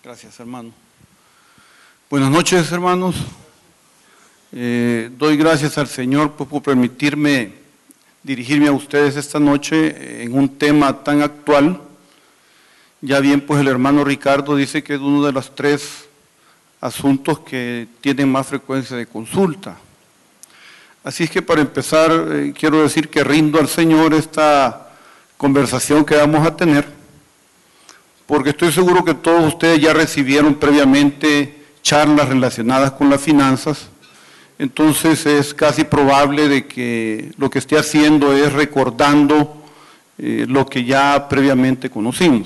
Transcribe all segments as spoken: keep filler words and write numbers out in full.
Gracias, hermano. Buenas noches, hermanos. Eh, doy gracias al Señor pues, por permitirme dirigirme a ustedes esta noche en un tema tan actual. Ya bien, pues el hermano Ricardo dice que es uno de los tres asuntos que tienen más frecuencia de consulta. Así es que para empezar, eh, quiero decir que rindo al Señor esta conversación que vamos a tener, porque estoy seguro que todos ustedes ya recibieron previamente charlas relacionadas con las finanzas. Entonces es casi probable de que lo que esté haciendo es recordando eh, lo que ya previamente conocimos.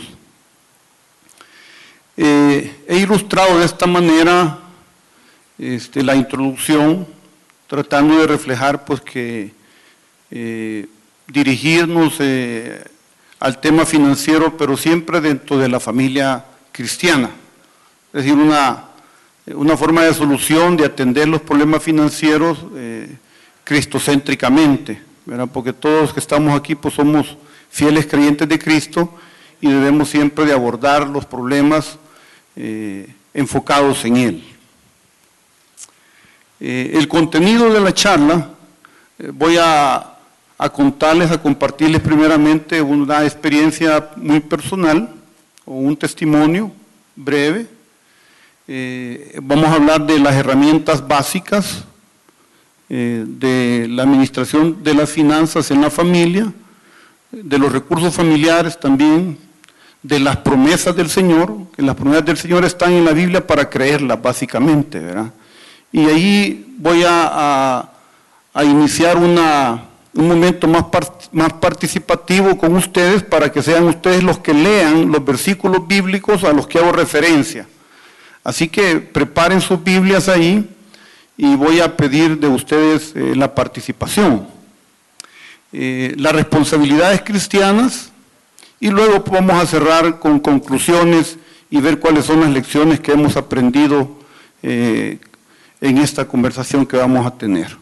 Eh, he ilustrado de esta manera este, la introducción, tratando de reflejar pues que eh, dirigirnos eh, al tema financiero, pero siempre dentro de la familia cristiana. Es decir, una, una forma de solución de atender los problemas financieros eh, cristocéntricamente, ¿verdad? Porque todos los que estamos aquí pues somos fieles creyentes de Cristo y debemos siempre de abordar los problemas eh, enfocados en Él. Eh, el contenido de la charla, eh, voy a a contarles, a compartirles primeramente una experiencia muy personal o un testimonio breve. Eh, vamos a hablar de las herramientas básicas eh, de la administración de las finanzas en la familia, de los recursos familiares también, de las promesas del Señor, que las promesas del Señor están en la Biblia para creerlas básicamente, ¿verdad? Y ahí voy a, a, a iniciar una... un momento más, más participativo con ustedes para que sean ustedes los que lean los versículos bíblicos a los que hago referencia. Así que preparen sus Biblias ahí y voy a pedir de ustedes eh, la participación. Eh, las responsabilidades cristianas y luego vamos a cerrar con conclusiones y ver cuáles son las lecciones que hemos aprendido eh, en esta conversación que vamos a tener.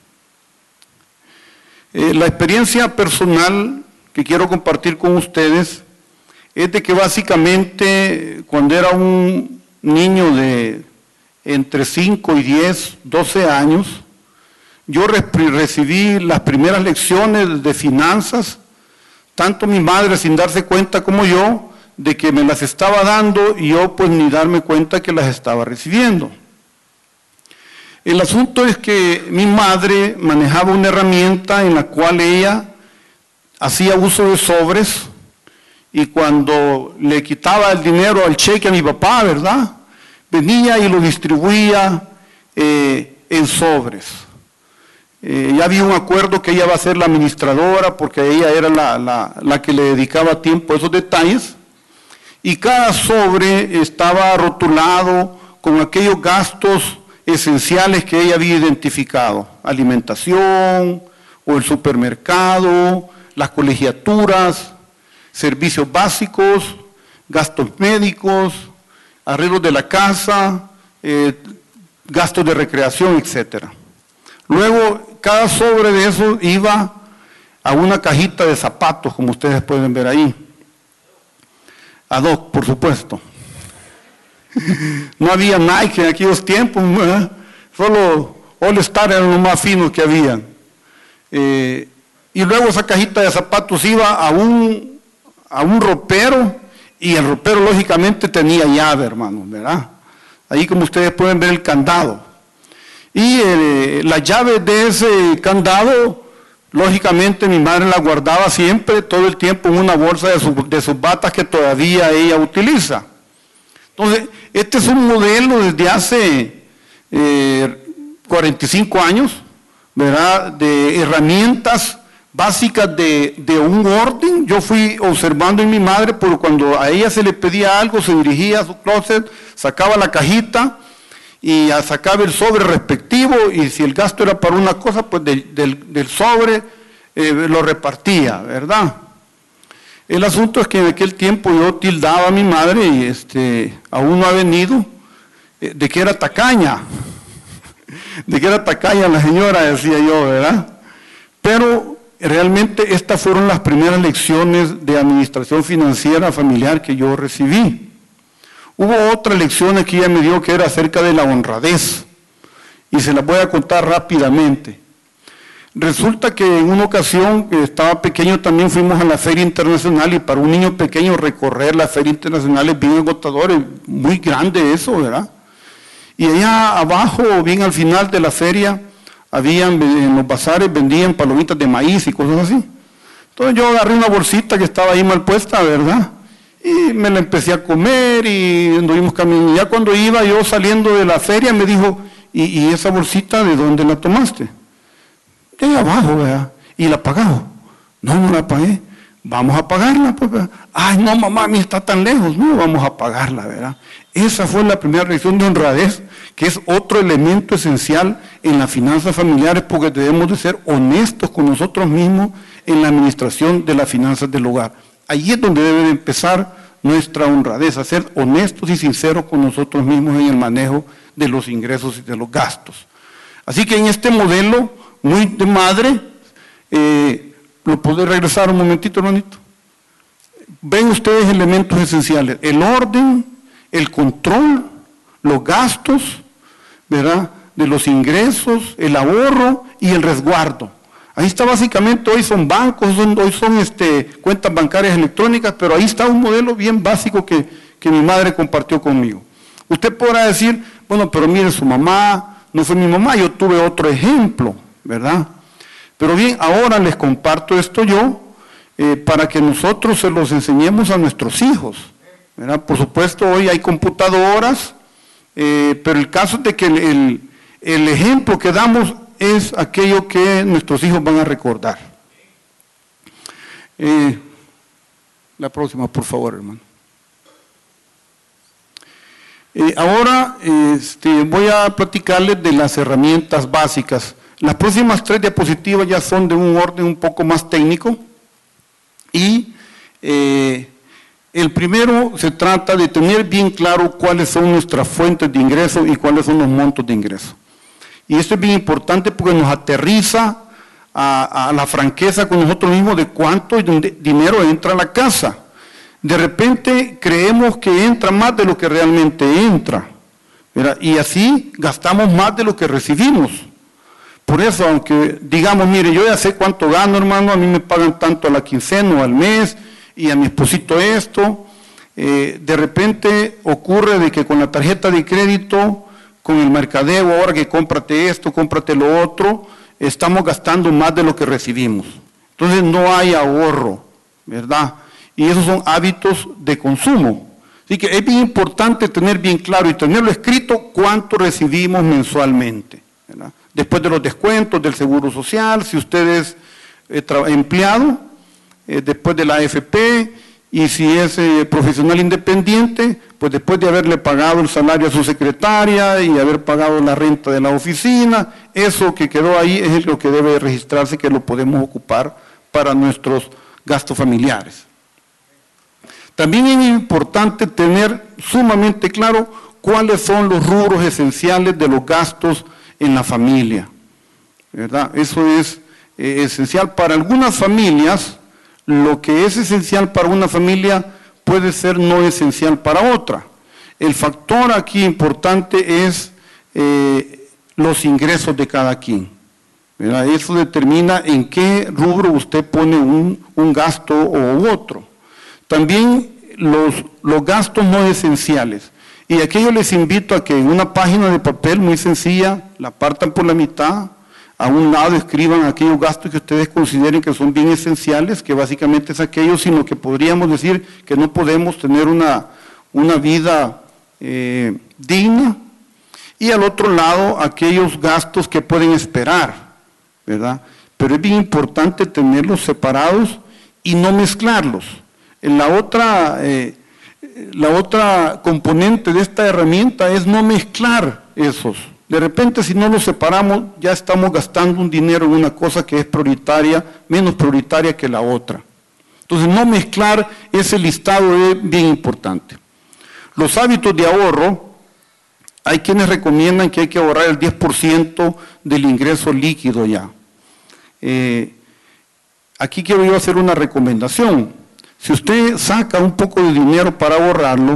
Eh, la experiencia personal que quiero compartir con ustedes es de que básicamente cuando era un niño de entre cinco y diez, doce años, yo re recibí las primeras lecciones de finanzas, tanto mi madre sin darse cuenta como yo, de que me las estaba dando y yo pues ni darme cuenta que las estaba recibiendo. El asunto es que mi madre manejaba una herramienta en la cual ella hacía uso de sobres y cuando le quitaba el dinero al cheque a mi papá, ¿verdad? Venía y lo distribuía eh, en sobres. Eh, ya había un acuerdo que ella va a ser la administradora porque ella era la, la, la que le dedicaba tiempo a esos detalles y cada sobre estaba rotulado con aquellos gastos esenciales que ella había identificado, alimentación o el supermercado, las colegiaturas, servicios básicos, gastos médicos, arreglos de la casa, eh, gastos de recreación, etcétera. Luego, cada sobre de eso iba a una cajita de zapatos, como ustedes pueden ver ahí, ad hoc, por supuesto. No había Nike en aquellos tiempos, ¿eh? Solo All Star eran los más finos que habían. Eh, y luego esa cajita de zapatos iba a un, a un ropero, y el ropero lógicamente tenía llave, hermanos, ¿verdad? Ahí como ustedes pueden ver el candado. Y eh, la llave de ese candado, lógicamente mi madre la guardaba siempre, todo el tiempo en una bolsa de, su, de sus batas que todavía ella utiliza. Entonces, este es un modelo desde hace eh, cuarenta y cinco años, ¿verdad?, de herramientas básicas de, de un orden. Yo fui observando en mi madre, porque cuando a ella se le pedía algo, se dirigía a su closet, sacaba la cajita y sacaba el sobre respectivo, y si el gasto era para una cosa, pues del, del, del sobre eh, lo repartía, ¿verdad? El asunto es que en aquel tiempo yo tildaba a mi madre, y este, aún no ha venido, de que era tacaña, de que era tacaña la señora, decía yo, ¿verdad? Pero realmente estas fueron las primeras lecciones de administración financiera familiar que yo recibí. Hubo otra lección que ella me dio que era acerca de la honradez, y se las voy a contar rápidamente. Resulta que en una ocasión, que estaba pequeño, también fuimos a la Feria Internacional, y para un niño pequeño recorrer la Feria Internacional es bien agotador, es muy grande eso, ¿verdad? Y allá abajo, bien al final de la feria, habían, en los bazares vendían palomitas de maíz y cosas así. Entonces yo agarré una bolsita que estaba ahí mal puesta, ¿verdad? Y me la empecé a comer y anduvimos caminando. Ya cuando iba yo saliendo de la feria me dijo, ¿y, y esa bolsita de dónde la tomaste? De ahí abajo, ¿verdad? ¿Y la pagado? No, no la pagué. Vamos a pagarla, pues. Ay, no, mamá, mi está tan lejos. No, vamos a pagarla, ¿verdad? Esa fue la primera reacción de honradez, que es otro elemento esencial en las finanzas familiares, porque debemos de ser honestos con nosotros mismos en la administración de las finanzas del hogar. Allí es donde debe de empezar nuestra honradez, a ser honestos y sinceros con nosotros mismos en el manejo de los ingresos y de los gastos. Así que en este modelo muy de madre, eh, ¿lo puede regresar un momentito, hermanito? Ven ustedes elementos esenciales, el orden, el control, los gastos, ¿verdad?, de los ingresos, el ahorro y el resguardo. Ahí está básicamente, hoy son bancos, son, hoy son este, cuentas bancarias electrónicas, pero ahí está un modelo bien básico que, que mi madre compartió conmigo. Usted podrá decir, bueno, pero mire, su mamá no fue mi mamá, yo tuve otro ejemplo, ¿verdad? Pero bien, ahora les comparto esto yo, eh, para que nosotros se los enseñemos a nuestros hijos, ¿verdad? Por supuesto, hoy hay computadoras, eh, pero el caso es de que el, el, el ejemplo que damos es aquello que nuestros hijos van a recordar. Eh, la próxima, por favor, hermano. Eh, ahora este, voy a platicarles de las herramientas básicas. Las próximas tres diapositivas ya son de un orden un poco más técnico, y eh, el primero se trata de tener bien claro cuáles son nuestras fuentes de ingreso y cuáles son los montos de ingreso. Y esto es bien importante porque nos aterriza a, a la franqueza con nosotros mismos de cuánto dinero entra a la casa. De repente creemos que entra más de lo que realmente entra, ¿verdad? Y así gastamos más de lo que recibimos. Por eso, aunque digamos, mire, yo ya sé cuánto gano, hermano, a mí me pagan tanto a la quincena o al mes, y a mi esposito esto, eh, de repente ocurre de que con la tarjeta de crédito, con el mercadeo, ahora que cómprate esto, cómprate lo otro, estamos gastando más de lo que recibimos. Entonces no hay ahorro, ¿verdad? Y esos son hábitos de consumo. Así que es bien importante tener bien claro y tenerlo escrito cuánto recibimos mensualmente, ¿verdad? Después de los descuentos del Seguro Social, si usted es eh, empleado, eh, después de la A F P, y si es eh, profesional independiente, pues después de haberle pagado el salario a su secretaria y haber pagado la renta de la oficina, eso que quedó ahí es lo que debe registrarse, que lo podemos ocupar para nuestros gastos familiares. También es importante tener sumamente claro cuáles son los rubros esenciales de los gastos en la familia, ¿verdad? Eso es eh, esencial para algunas familias. Lo que es esencial para una familia puede ser no esencial para otra. El factor aquí importante es eh, los ingresos de cada quien, ¿verdad? Eso determina en qué rubro usted pone un, un gasto u otro. También los, los gastos no esenciales. Y aquí yo les invito a que en una página de papel muy sencilla, la partan por la mitad, a un lado escriban aquellos gastos que ustedes consideren que son bien esenciales, que básicamente es aquello, sino que podríamos decir que no podemos tener una, una vida eh, digna, y al otro lado aquellos gastos que pueden esperar, ¿verdad? Pero es bien importante tenerlos separados y no mezclarlos. En la otra, eh, la otra componente de esta herramienta es no mezclar esos. De repente, si no los separamos, ya estamos gastando un dinero en una cosa que es prioritaria, menos prioritaria que la otra. Entonces, no mezclar ese listado es bien importante. Los hábitos de ahorro, hay quienes recomiendan que hay que ahorrar el diez por ciento del ingreso líquido ya. Eh, aquí quiero yo hacer una recomendación. Si usted saca un poco de dinero para ahorrarlo,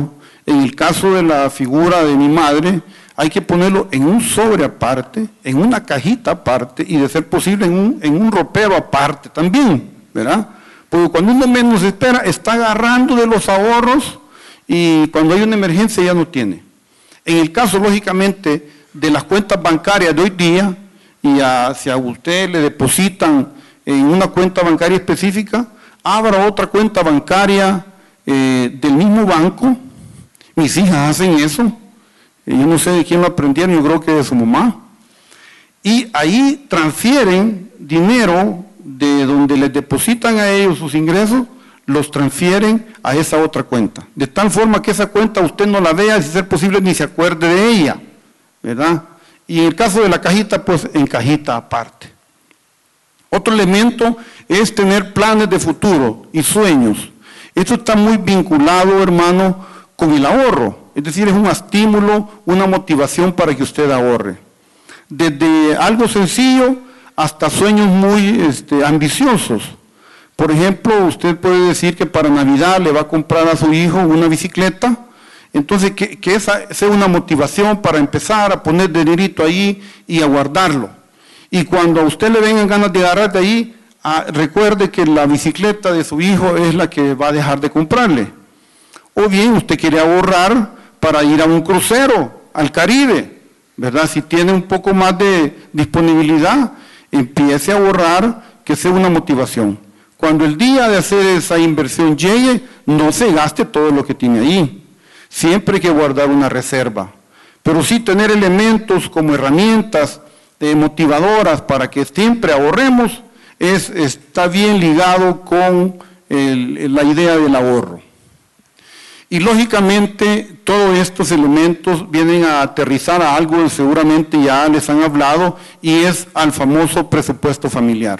en el caso de la figura de mi madre, hay que ponerlo en un sobre aparte, en una cajita aparte y de ser posible en un, en un ropero aparte también, ¿verdad? Porque cuando uno menos espera, está agarrando de los ahorros y cuando hay una emergencia ya no tiene. En el caso, lógicamente, de las cuentas bancarias de hoy día, y a, si a usted le depositan en una cuenta bancaria específica, abra otra cuenta bancaria eh, del mismo banco. Mis hijas hacen eso. Yo no sé de quién lo aprendieron, yo creo que de su mamá. Y ahí transfieren dinero de donde les depositan a ellos sus ingresos, los transfieren a esa otra cuenta. De tal forma que esa cuenta usted no la vea, si ser posible ni se acuerde de ella, ¿verdad? Y en el caso de la cajita, pues en cajita aparte. Otro elemento es tener planes de futuro y sueños. Esto está muy vinculado, hermano, con el ahorro. Es decir, es un estímulo, una motivación para que usted ahorre. Desde algo sencillo hasta sueños muy este, ambiciosos. Por ejemplo, usted puede decir que para Navidad le va a comprar a su hijo una bicicleta. Entonces, que, que esa sea una motivación para empezar a poner dinerito ahí y a guardarlo. Y cuando a usted le vengan ganas de agarrar de ahí, a, recuerde que la bicicleta de su hijo es la que va a dejar de comprarle. O bien usted quiere ahorrar para ir a un crucero al Caribe, ¿verdad? Si tiene un poco más de disponibilidad, empiece a ahorrar, que sea una motivación. Cuando el día de hacer esa inversión llegue, no se gaste todo lo que tiene ahí. Siempre hay que guardar una reserva. Pero sí tener elementos como herramientas eh, motivadoras para que siempre ahorremos, es, está bien ligado con el, la idea del ahorro. Y lógicamente todos estos elementos vienen a aterrizar a algo que seguramente ya les han hablado, y es al famoso presupuesto familiar.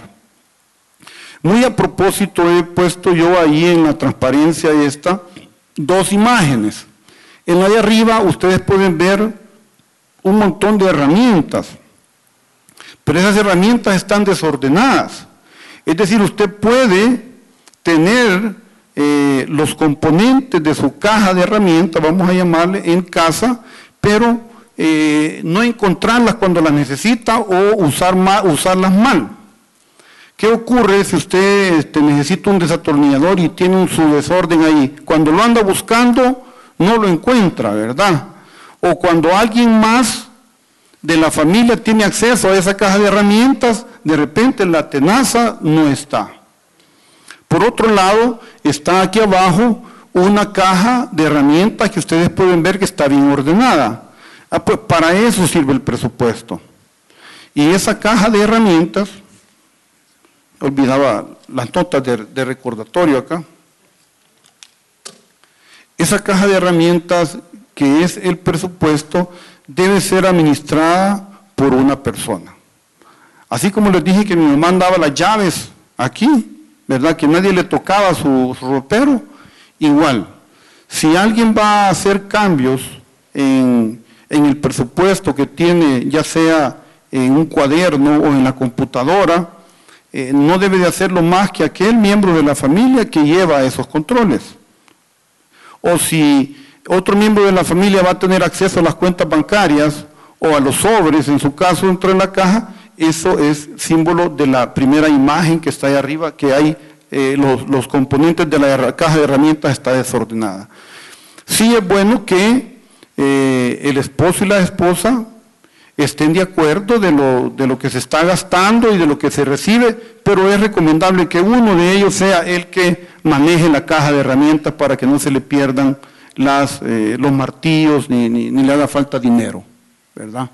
Muy a propósito he puesto yo ahí en la transparencia esta dos imágenes. En la de arriba ustedes pueden ver un montón de herramientas, pero esas herramientas están desordenadas. Es decir, usted puede tener Eh, los componentes de su caja de herramientas, vamos a llamarle, en casa, pero eh, no encontrarlas cuando las necesita o usar mal, usarlas mal. ¿Qué ocurre si usted este, necesita un desatornillador y tiene un, su desorden ahí? Cuando lo anda buscando, no lo encuentra, ¿verdad? O cuando alguien más de la familia tiene acceso a esa caja de herramientas, de repente la tenaza no está. Por otro lado, está aquí abajo una caja de herramientas que ustedes pueden ver que está bien ordenada. Ah, pues para eso sirve el presupuesto. Y esa caja de herramientas, olvidaba las notas de, de recordatorio acá, esa caja de herramientas que es el presupuesto debe ser administrada por una persona. Así como les dije que mi mamá andaba las llaves aquí, ¿verdad? Que nadie le tocaba su, su ropero, igual. Si alguien va a hacer cambios en, en el presupuesto que tiene, ya sea en un cuaderno o en la computadora, eh, no debe de hacerlo más que aquel miembro de la familia que lleva esos controles. O si otro miembro de la familia va a tener acceso a las cuentas bancarias o a los sobres, en su caso dentro de la caja, eso es símbolo de la primera imagen que está ahí arriba, que hay eh, los, los componentes de la caja de herramientas está desordenada. Sí es bueno que eh, el esposo y la esposa estén de acuerdo de lo, de lo que se está gastando y de lo que se recibe, pero es recomendable que uno de ellos sea el que maneje la caja de herramientas para que no se le pierdan las, eh, los martillos ni, ni, ni le haga falta dinero, ¿verdad?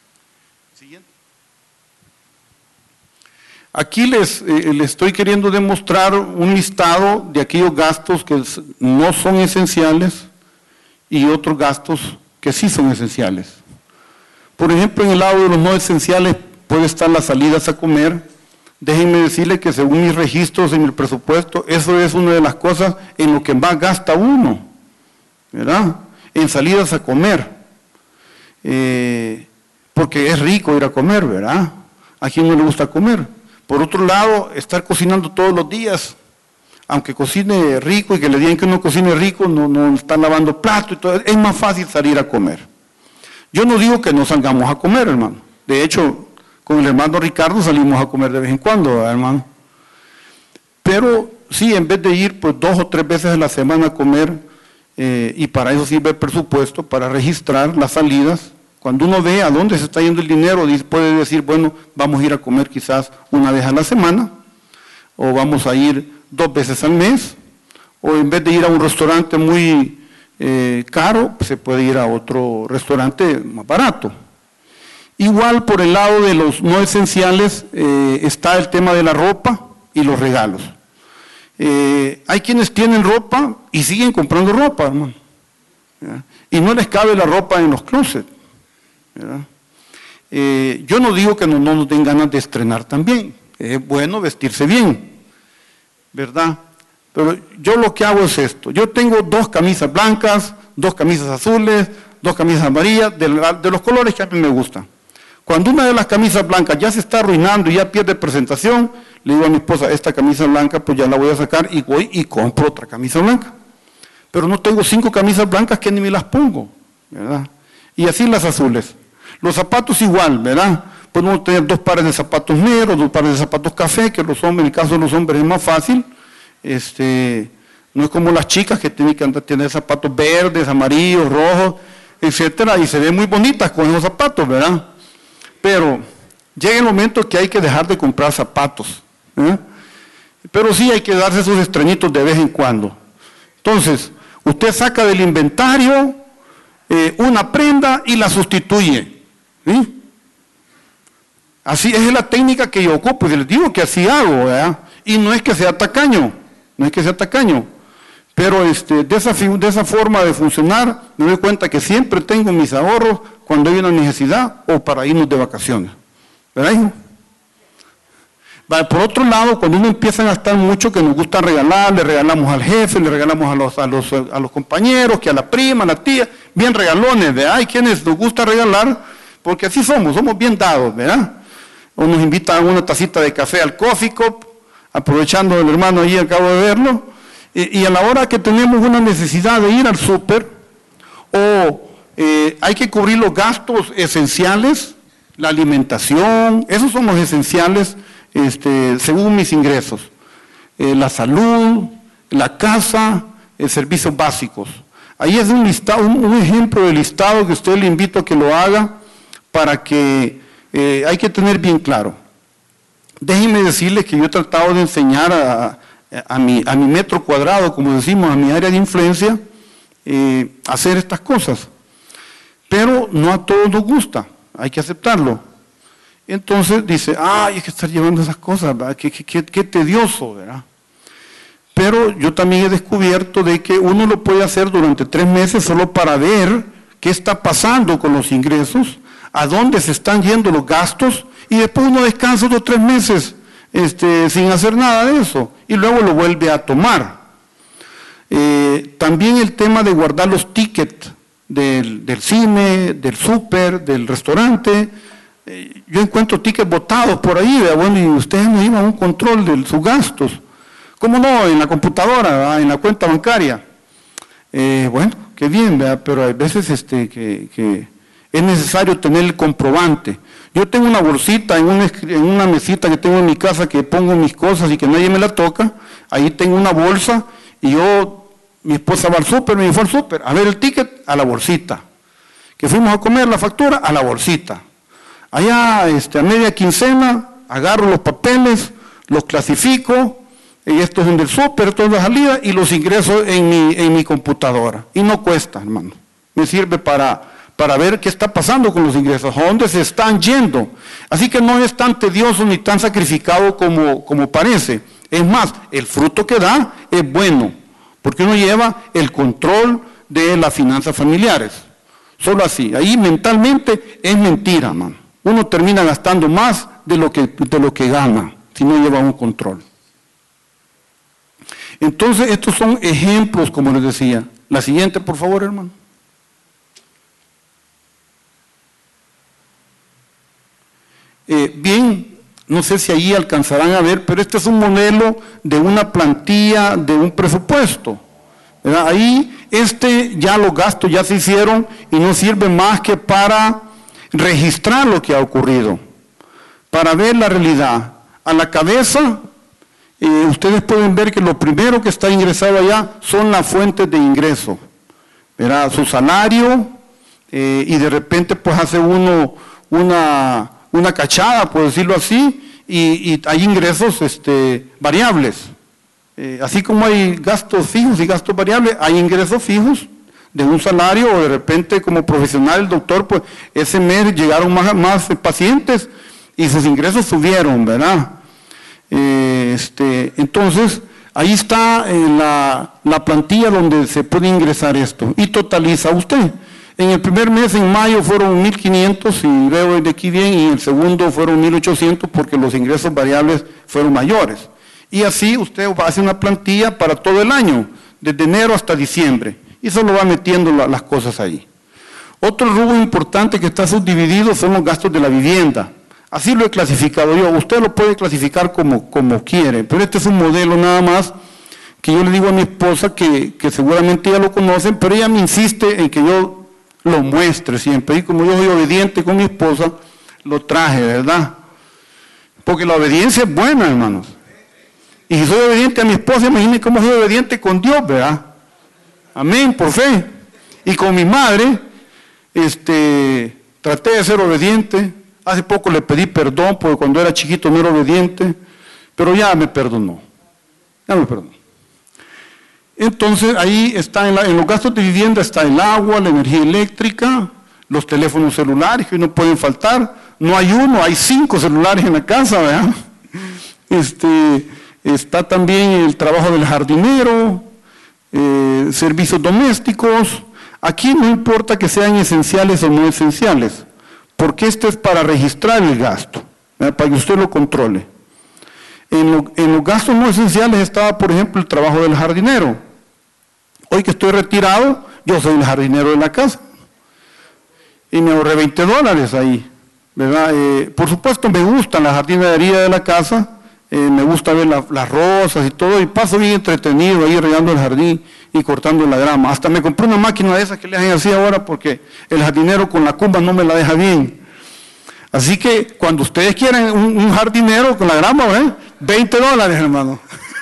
Aquí les, eh, les estoy queriendo demostrar un listado de aquellos gastos que no son esenciales y otros gastos que sí son esenciales. Por ejemplo, en el lado de los no esenciales puede estar las salidas a comer. Déjenme decirles que según mis registros en el presupuesto, eso es una de las cosas en lo que más gasta uno, ¿verdad? En salidas a comer. Eh, porque es rico ir a comer, ¿verdad? ¿A quién no le gusta comer? Por otro lado, estar cocinando todos los días. aunque cocine rico y que le digan que uno cocine rico, no, no está lavando platos y todo, es más fácil salir a comer. Yo no digo que no salgamos a comer, hermano. De hecho, con el hermano Ricardo salimos a comer de vez en cuando, ¿verdad, hermano? Pero sí, en vez de ir pues dos o tres veces a la semana a comer, eh, y para eso sirve el presupuesto, para registrar las salidas. Cuando uno ve a dónde se está yendo el dinero, puede decir, bueno, vamos a ir a comer quizás una vez a la semana, o vamos a ir dos veces al mes, o en vez de ir a un restaurante muy eh, caro, se puede ir a otro restaurante más barato. Igual por el lado de los no esenciales eh, está el tema de la ropa y los regalos. Eh, hay quienes tienen ropa y siguen comprando ropa, hermano, ¿verdad? Y no les cabe la ropa en los closets, ¿verdad? Eh, yo no digo que no, no nos den ganas de estrenar también, es bueno vestirse bien, ¿verdad? Pero yo lo que hago es esto, yo tengo dos camisas blancas, dos camisas azules, dos camisas amarillas, de, la, de los colores que a mí me gustan. Cuando una de las camisas blancas ya se está arruinando y ya pierde presentación, le digo a mi esposa, esta camisa blanca pues ya la voy a sacar y voy y compro otra camisa blanca. Pero no tengo cinco camisas blancas que ni me las pongo, ¿verdad? Y así las azules. Los zapatos igual, ¿verdad? Podemos tener dos pares de zapatos negros, dos pares de zapatos café, que los hombres, en el caso de los hombres es más fácil. Este, no es como las chicas que tienen que tener zapatos verdes, amarillos, rojos, etcétera, y se ven muy bonitas con esos zapatos, ¿verdad? Pero llega el momento que hay que dejar de comprar zapatos, ¿eh? Pero sí hay que darse esos estrenitos de vez en cuando. Entonces, usted saca del inventario eh, una prenda y la sustituye, ¿sí? Así es la técnica que yo ocupo, y les digo que así hago, ¿verdad? Y no es que sea tacaño, no es que sea tacaño, pero este, de, esa, de esa forma de funcionar, me doy cuenta que siempre tengo mis ahorros cuando hay una necesidad o para irnos de vacaciones, ¿verdad, hijo? Vale, por otro lado, cuando uno empieza a gastar mucho, que nos gusta regalar, le regalamos al jefe, le regalamos a los, a los, a los compañeros, que a la prima, a la tía, bien regalones, ¿verdad? Hay quienes nos gusta regalar, porque así somos, somos bien dados, ¿verdad? O nos invitan a una tacita de café al Coffee Cup, aprovechando el hermano allí, acabo de verlo, y, y a la hora que tenemos una necesidad de ir al súper, o eh, hay que cubrir los gastos esenciales, la alimentación, esos son los esenciales, este, según mis ingresos, eh, la salud, la casa, eh, servicios básicos. Ahí es un listado, un, un ejemplo de listado que usted le invito a que lo haga para que eh, hay que tener bien claro. Déjenme decirles que yo he tratado de enseñar a, a, mi, a mi metro cuadrado, como decimos, a mi área de influencia, eh, hacer estas cosas. Pero no a todos nos gusta, hay que aceptarlo. Entonces dice, ay, hay que estar llevando esas cosas, ¿verdad? Qué, qué, qué, qué tedioso, ¿verdad? Pero yo también he descubierto de que uno lo puede hacer durante tres meses solo para ver qué está pasando con los ingresos, a dónde se están yendo los gastos, y después uno descansa otros tres meses este, sin hacer nada de eso, y luego lo vuelve a tomar. Eh, también el tema de guardar los tickets del, del cine, del súper, del restaurante. Eh, yo encuentro tickets botados por ahí, ¿verdad? Bueno, y ustedes no llevan un control de sus gastos. ¿Cómo no? En la computadora, ¿verdad? En la cuenta bancaria. Eh, bueno, qué bien, ¿verdad? Pero hay veces este, que, que es necesario tener el comprobante. Yo tengo una bolsita en una, en una mesita que tengo en mi casa que pongo mis cosas y que nadie me la toca. Ahí tengo una bolsa y yo, mi esposa va al súper, me fue al súper, a ver el ticket, a la bolsita. Que fuimos a comer la factura, a la bolsita. Allá este, a media quincena, agarro los papeles, los clasifico, y estos son del súper, todas las salidas, y los ingreso en mi, en mi computadora. Y no cuesta, hermano. Me sirve para, para ver qué está pasando con los ingresos, a dónde se están yendo. Así que no es tan tedioso ni tan sacrificado como, como parece. Es más, el fruto que da es bueno, porque uno lleva el control de las finanzas familiares. Solo así. Ahí mentalmente es mentira, hermano. Uno termina gastando más de lo que, de lo que gana, si no lleva un control. Entonces, estos son ejemplos, como les decía. La siguiente, por favor, hermano. Eh, bien, no sé si ahí alcanzarán a ver, pero este es un modelo de una plantilla de un presupuesto, ¿verdad? Ahí este ya los gastos ya se hicieron y no sirve más que para registrar lo que ha ocurrido, para ver la realidad. A la cabeza, eh, ustedes pueden ver que lo primero que está ingresado allá son las fuentes de ingreso, ¿verdad? Su salario, eh, y de repente pues hace uno una, una cachada, por decirlo así, y, y hay ingresos este, variables. Eh, así como hay gastos fijos y gastos variables, hay ingresos fijos de un salario, o de repente como profesional el doctor, pues ese mes llegaron más, más pacientes y sus ingresos subieron, ¿verdad? Eh, este, entonces, ahí está eh, la, la plantilla donde se puede ingresar esto y totaliza usted. En el primer mes, en mayo, fueron mil quinientos, y veo de aquí bien, y el segundo fueron mil ochocientos porque los ingresos variables fueron mayores. Y así usted hace una plantilla para todo el año, desde enero hasta diciembre, y solo va metiendo la, las cosas ahí. Otro rubro importante que está subdividido son los gastos de la vivienda. Así lo he clasificado yo. Usted lo puede clasificar como, como quiere, pero este es un modelo nada más que yo le digo a mi esposa que, que seguramente ya lo conocen, pero ella me insiste en que yo lo muestre siempre, y como yo soy obediente con mi esposa, lo traje, ¿verdad? Porque la obediencia es buena, hermanos. Y si soy obediente a mi esposa, imagínense cómo soy obediente con Dios, ¿verdad? Amén, por fe. Y con mi madre, este, traté de ser obediente. Hace poco le pedí perdón, porque cuando era chiquito no era obediente, pero ya me perdonó, ya me perdonó. Entonces ahí está, en, la, en los gastos de vivienda está el agua, la energía eléctrica, los teléfonos celulares que no pueden faltar. No hay uno, hay cinco celulares en la casa, ¿verdad? Este, está también el trabajo del jardinero, eh, servicios domésticos. Aquí no importa que sean esenciales o no esenciales, porque esto es para registrar el gasto, ¿verdad? Para que usted lo controle. En, lo, en los gastos no esenciales estaba, por ejemplo, el trabajo del jardinero. Hoy que estoy retirado, yo soy el jardinero de la casa. Y me ahorré veinte dólares ahí, ¿verdad? Eh, por supuesto me gusta la jardinería de la casa, eh, me gusta ver la, las rosas y todo, y paso bien entretenido ahí regando el jardín y cortando la grama. Hasta me compré una máquina de esas que le hacen así ahora, porque el jardinero con la cumba no me la deja bien. Así que cuando ustedes quieran un, un jardinero con la grama, ¿eh? veinte dólares, hermano.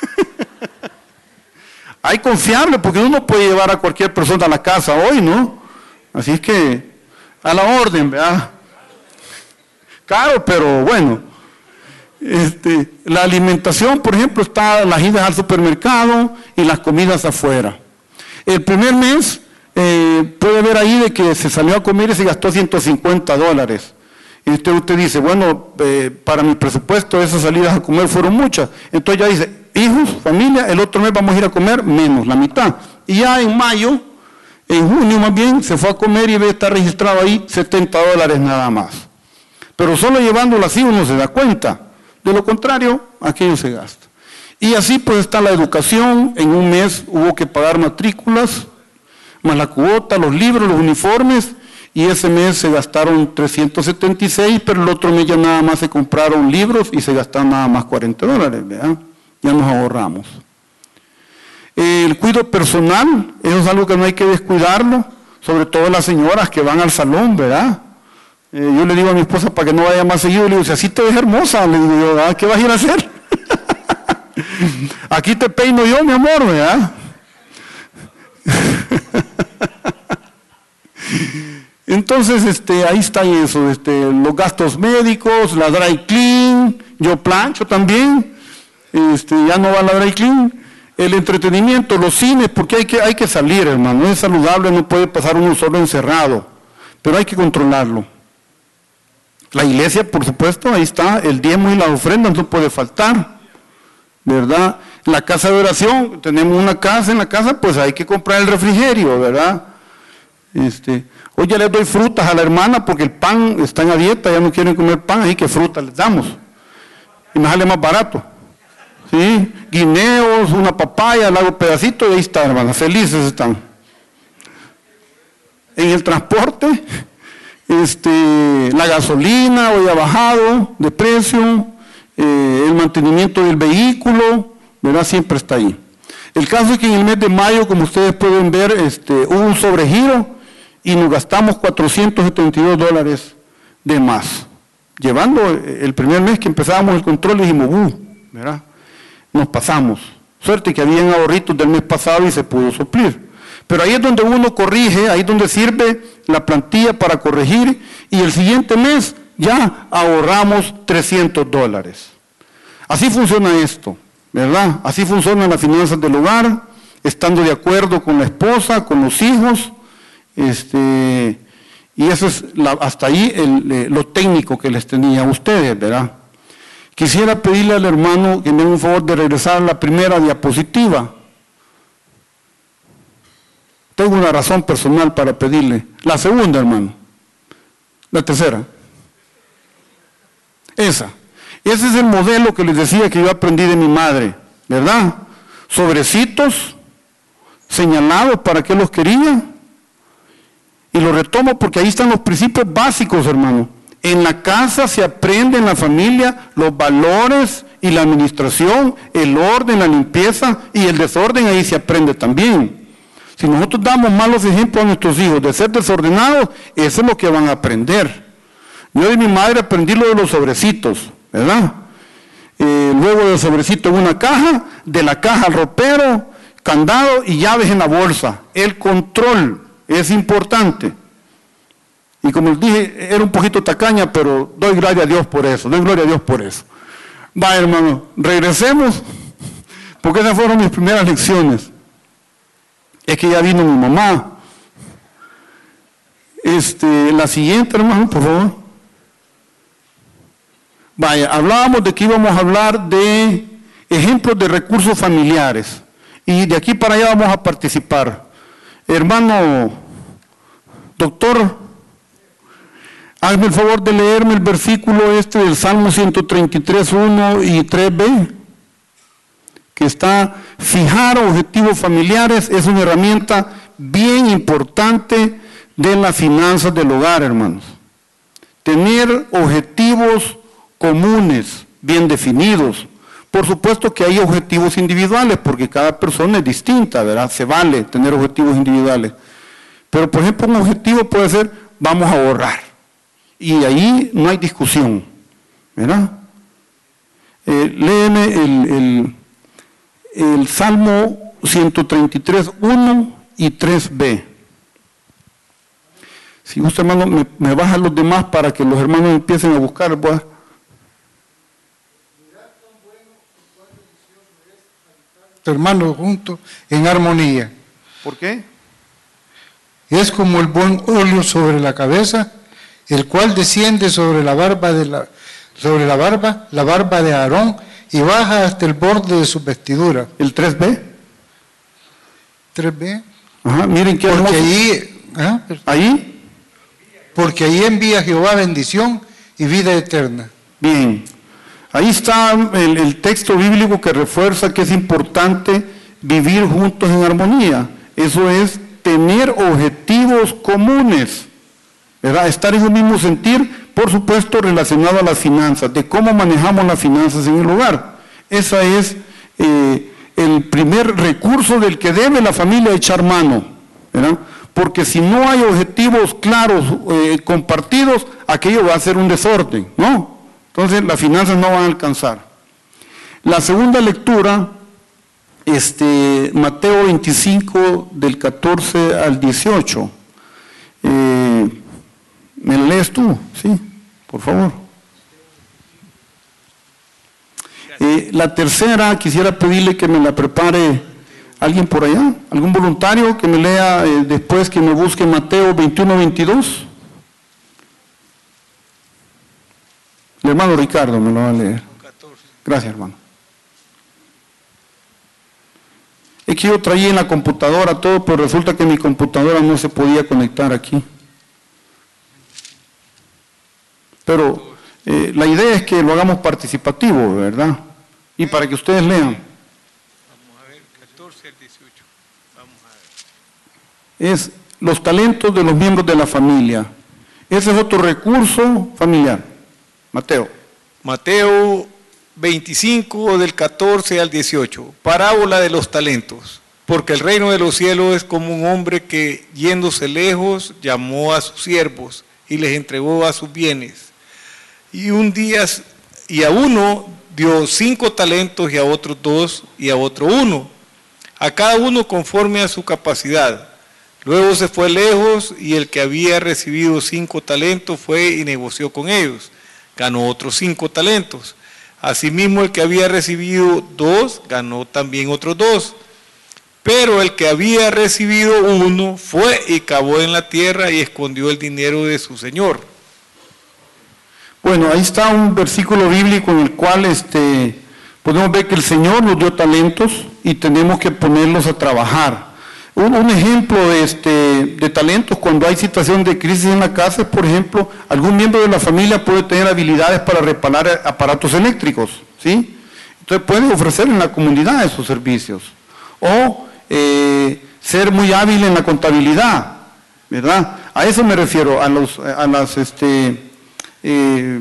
Hay confiable, porque uno puede llevar a cualquier persona a la casa hoy, ¿no? Así es que, a la orden, ¿verdad? Caro, pero bueno. Este, la alimentación, por ejemplo, está las idas al supermercado y las comidas afuera. El primer mes, eh, puede ver ahí de que se salió a comer y se gastó ciento cincuenta dólares. Y usted, usted dice, bueno, eh, para mi presupuesto esas salidas a comer fueron muchas. Entonces ya dice, hijos, familia, el otro mes vamos a ir a comer menos, la mitad. Y ya en mayo, en junio más bien, se fue a comer y ve, está registrado ahí setenta dólares nada más. Pero solo llevándolo así uno se da cuenta. De lo contrario, aquello se gasta. Y así pues está la educación. En un mes hubo que pagar matrículas, más la cuota, los libros, los uniformes. Y ese mes se gastaron trescientos setenta y seis, pero el otro mes ya nada más se compraron libros y se gastaron nada más cuarenta dólares, ¿verdad? Ya nos ahorramos. El cuidado personal, eso es algo que no hay que descuidarlo, sobre todo las señoras que van al salón, ¿verdad? Eh, yo le digo a mi esposa para que no vaya más seguido, le digo, si así te ves hermosa, le digo yo, ¿verdad? ¿Qué vas a ir a hacer? Aquí te peino yo, mi amor, ¿verdad? Entonces, este, ahí está eso, este, los gastos médicos, la dry clean, yo plancho también, este, ya no va la dry clean, el entretenimiento, los cines, porque hay que, hay que salir, hermano, es saludable, no puede pasar uno solo encerrado, pero hay que controlarlo. La iglesia, por supuesto, ahí está, el diezmo y las ofrendas no puede faltar, ¿verdad? La casa de oración, tenemos una casa en la casa, pues hay que comprar el refrigerio, ¿verdad? Este, hoy ya les doy frutas a la hermana porque el pan está en la dieta, ya no quieren comer pan, así que frutas les damos. Y me sale más barato. ¿Sí? Guineos, una papaya, le hago pedacitos y ahí está, hermana, felices están. En el transporte, este, la gasolina hoy ha bajado de precio, eh, el mantenimiento del vehículo, ¿verdad? Siempre está ahí. El caso es que en el mes de mayo, como ustedes pueden ver, este, hubo un sobregiro y nos gastamos cuatrocientos setenta y dos dólares de más. Llevando el primer mes que empezábamos el control, dijimos, uh, ¿verdad? Nos pasamos. Suerte que habían ahorritos del mes pasado y se pudo suplir. Pero ahí es donde uno corrige, ahí es donde sirve la plantilla para corregir, y el siguiente mes ya ahorramos trescientos dólares. Así funciona esto, ¿verdad? Así funcionan las finanzas del hogar, estando de acuerdo con la esposa, con los hijos, este, y eso es la, hasta ahí el, eh, lo técnico que les tenía a ustedes, ¿verdad? Quisiera pedirle al hermano que me haga un favor de regresar a la primera diapositiva. Tengo una razón personal para pedirle. La segunda, hermano. La tercera. Esa. Ese es el modelo que les decía que yo aprendí de mi madre, ¿verdad? Sobrecitos señalados para qué los quería. Y lo retomo porque ahí están los principios básicos, hermano. En la casa se aprende, en la familia, los valores y la administración, el orden, la limpieza y el desorden, ahí se aprende también. Si nosotros damos malos ejemplos a nuestros hijos de ser desordenados, eso es lo que van a aprender. Yo de mi madre aprendí lo de los sobrecitos, ¿verdad? Eh, luego del sobrecito en una caja, de la caja al ropero, candado y llaves en la bolsa. El control es importante. Y como les dije, era un poquito tacaña, pero doy gloria a Dios por eso, doy gloria a Dios por eso. Va, hermano, regresemos, porque esas fueron mis primeras lecciones. Es que ya vino mi mamá. Este, la siguiente, hermano, por favor. Vaya, hablábamos de que íbamos a hablar de ejemplos de recursos familiares. Y de aquí para allá vamos a participar. Hermano, doctor, hazme el favor de leerme el versículo este del Salmo ciento treinta y tres, uno y tres b, que está: fijar objetivos familiares es una herramienta bien importante de las finanzas del hogar, hermanos. Tener objetivos comunes, bien definidos. Por supuesto que hay objetivos individuales, porque cada persona es distinta, ¿verdad? Se vale tener objetivos individuales. Pero, por ejemplo, un objetivo puede ser, vamos a ahorrar. Y ahí no hay discusión, ¿verdad? Eh, léeme el, el, el Salmo ciento treinta y tres, uno y tres b. Si usted, hermano, me, me baja los demás para que los hermanos empiecen a buscar, pues. Hermanos juntos en armonía. ¿Por qué? Es como el buen óleo sobre la cabeza, el cual desciende sobre la barba de la sobre la barba, la barba de Aarón, y baja hasta el borde de su vestidura. ¿El tres b? tres b. Ajá, miren qué porque hermoso. ahí, ¿ah? Ahí. Porque ahí envía Jehová bendición y vida eterna. Bien. Ahí está el, el texto bíblico que refuerza que es importante vivir juntos en armonía. Eso es tener objetivos comunes, ¿verdad? Estar en un mismo sentir, por supuesto, relacionado a las finanzas, de cómo manejamos las finanzas en el hogar. Ese es eh, el primer recurso del que debe la familia echar mano, ¿verdad? Porque si no hay objetivos claros, eh, compartidos, aquello va a ser un desorden, ¿no? Entonces las finanzas no van a alcanzar. La segunda lectura, este, Mateo veinticinco, del catorce al dieciocho. Eh, ¿Me lo lees tú? Sí, por favor. Eh, la tercera, quisiera pedirle que me la prepare alguien por allá, algún voluntario que me lea eh, después, que me busque Mateo veintiuno, veintidós. El hermano Ricardo me lo va a leer. Gracias, hermano. Es que yo traía en la computadora todo, pero resulta que mi computadora no se podía conectar aquí. Pero eh, la idea es que lo hagamos participativo, ¿verdad? Y para que ustedes lean. Vamos a ver, catorce al dieciocho. Vamos a ver. Es los talentos de los miembros de la familia. Ese es otro recurso familiar. Mateo. Mateo veinticinco del catorce al dieciocho, parábola de los talentos. Porque el reino de los cielos es como un hombre que, yéndose lejos, llamó a sus siervos y les entregó a sus bienes. Y un día, y a uno dio cinco talentos, y a otros dos, y a otro uno, a cada uno conforme a su capacidad. Luego se fue lejos, y el que había recibido cinco talentos fue y negoció con ellos. Ganó otros cinco talentos. Asimismo, el que había recibido dos, ganó también otros dos. Pero el que había recibido uno fue y cavó en la tierra y escondió el dinero de su señor. Bueno, ahí está un versículo bíblico en el cual este, podemos ver que el Señor nos dio talentos y tenemos que ponerlos a trabajar. Un, un ejemplo de, este, de talentos cuando hay situación de crisis en la casa es, por ejemplo, algún miembro de la familia puede tener habilidades para reparar aparatos eléctricos, ¿sí? Entonces puede ofrecer en la comunidad esos servicios. O eh, ser muy hábil en la contabilidad, ¿verdad? A eso me refiero, a los a las este, eh,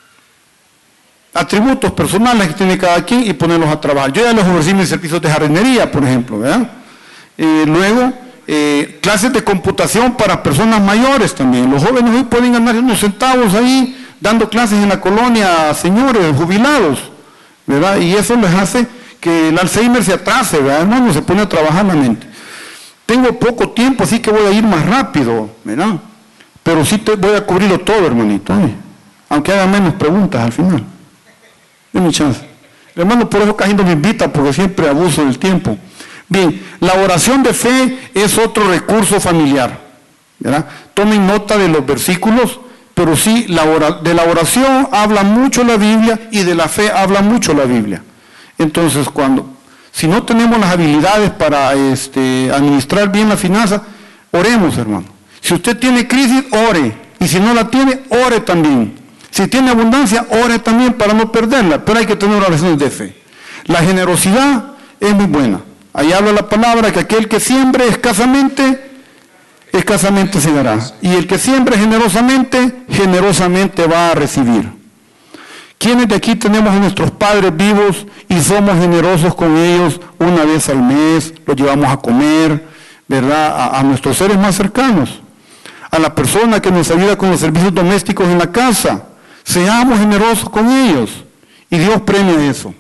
atributos personales que tiene cada quien y ponerlos a trabajar. Yo ya les ofrecí mis servicios de jardinería, por ejemplo, ¿verdad? Eh, luego, eh, clases de computación para personas mayores también. Los jóvenes hoy pueden ganar unos centavos ahí dando clases en la colonia a señores jubilados, ¿verdad? Y eso les hace que el Alzheimer se atrase, ¿verdad? Hermano, se pone a trabajar la mente. Tengo poco tiempo, así que voy a ir más rápido, ¿verdad? Pero sí te voy a cubrirlo todo, hermanito, ¿eh? Aunque haga menos preguntas al final. Deme chance. Hermano, por eso casi no me invita, porque siempre abuso del tiempo. Bien, la oración de fe es otro recurso familiar, ¿verdad? Tomen nota de los versículos, pero sí, la ora, de la oración habla mucho la Biblia y de la fe habla mucho la Biblia. Entonces, cuando, si no tenemos las habilidades para este, administrar bien la finanza, oremos, hermano. Si usted tiene crisis, ore. Y si no la tiene, ore también. Si tiene abundancia, ore también para no perderla. Pero hay que tener oraciones de fe. La generosidad es muy buena. Ahí habla la palabra que aquel que siembre escasamente, escasamente segará. Y el que siembre generosamente, generosamente va a recibir. ¿Quiénes de aquí tenemos a nuestros padres vivos y somos generosos con ellos una vez al mes? Los llevamos a comer, ¿verdad? A, a nuestros seres más cercanos. A la persona que nos ayuda con los servicios domésticos en la casa. Seamos generosos con ellos. Y Dios premia eso.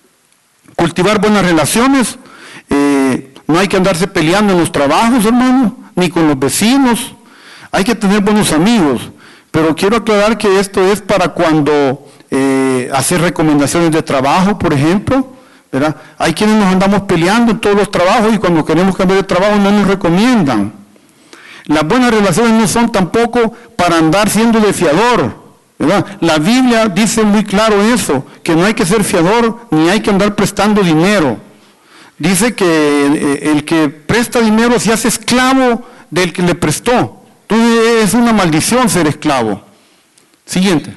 Cultivar buenas relaciones. Eh, no hay que andarse peleando en los trabajos, hermano, ni con los vecinos. Hay que tener buenos amigos. Pero quiero aclarar que esto es para cuando eh, hacer recomendaciones de trabajo, por ejemplo, ¿verdad? Hay quienes nos andamos peleando en todos los trabajos y cuando queremos cambiar de trabajo no nos recomiendan. Las buenas relaciones no son tampoco para andar siendo de fiador, ¿verdad? La Biblia dice muy claro eso, que no hay que ser fiador ni hay que andar prestando dinero. Dice que el que presta dinero se hace esclavo del que le prestó. Entonces es una maldición ser esclavo. Siguiente.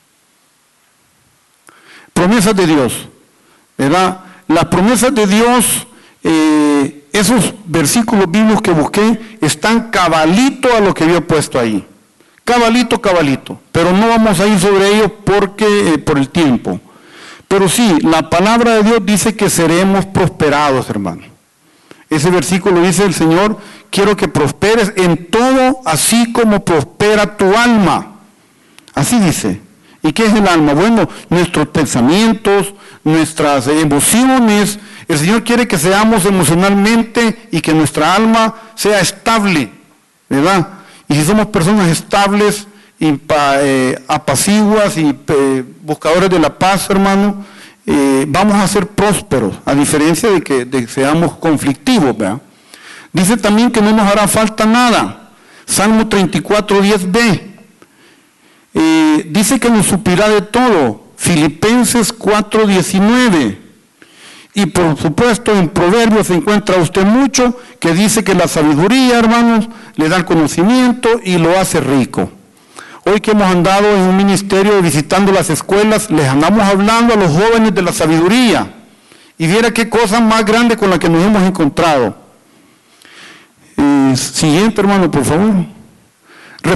Promesas de Dios, ¿verdad? Las promesas de Dios, eh, esos versículos bíblicos que busqué, están cabalito a lo que yo he puesto ahí. Cabalito, cabalito. Pero no vamos a ir sobre ellos porque, eh, por el tiempo. Pero sí, la palabra de Dios dice que seremos prosperados, hermano. Ese versículo dice el Señor, quiero que prosperes en todo, así como prospera tu alma. Así dice. ¿Y qué es el alma? Bueno, nuestros pensamientos, nuestras emociones. El Señor quiere que seamos emocionalmente y que nuestra alma sea estable, ¿verdad? Y si somos personas estables, y eh, apaciguas y eh, buscadores de la paz, hermano, eh, vamos a ser prósperos, a diferencia de que, de que seamos conflictivos, ¿verdad? Dice también que no nos hará falta nada. Salmo treinta y cuatro, diez b. Eh, dice que nos suplirá de todo. Filipenses cuatro, diecinueve. Y por supuesto en Proverbios se encuentra usted mucho que dice que la sabiduría, hermanos, le da el conocimiento y lo hace rico. Hoy que hemos andado en un ministerio visitando las escuelas, les andamos hablando a los jóvenes de la sabiduría. Y viera qué cosa más grande con la que nos hemos encontrado. Eh, siguiente, hermano, por favor.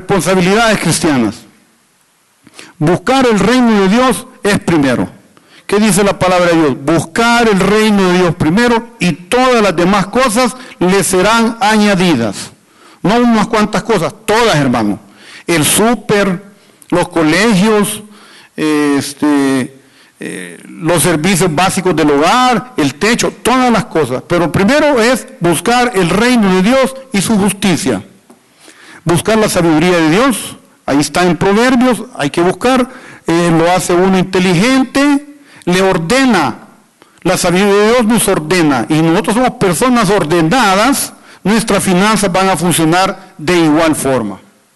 Responsabilidades cristianas. Buscar el reino de Dios es primero. ¿Qué dice la palabra de Dios? Buscar el reino de Dios primero y todas las demás cosas le serán añadidas. No unas cuantas cosas, todas, hermano. El súper, los colegios, este, eh, los servicios básicos del hogar, el techo, todas las cosas. Pero primero es buscar el reino de Dios y su justicia. Buscar la sabiduría de Dios, ahí está en Proverbios, hay que buscar, eh, lo hace uno inteligente, le ordena, la sabiduría de Dios nos ordena, y nosotros somos personas ordenadas, nuestras finanzas van a funcionar de igual forma.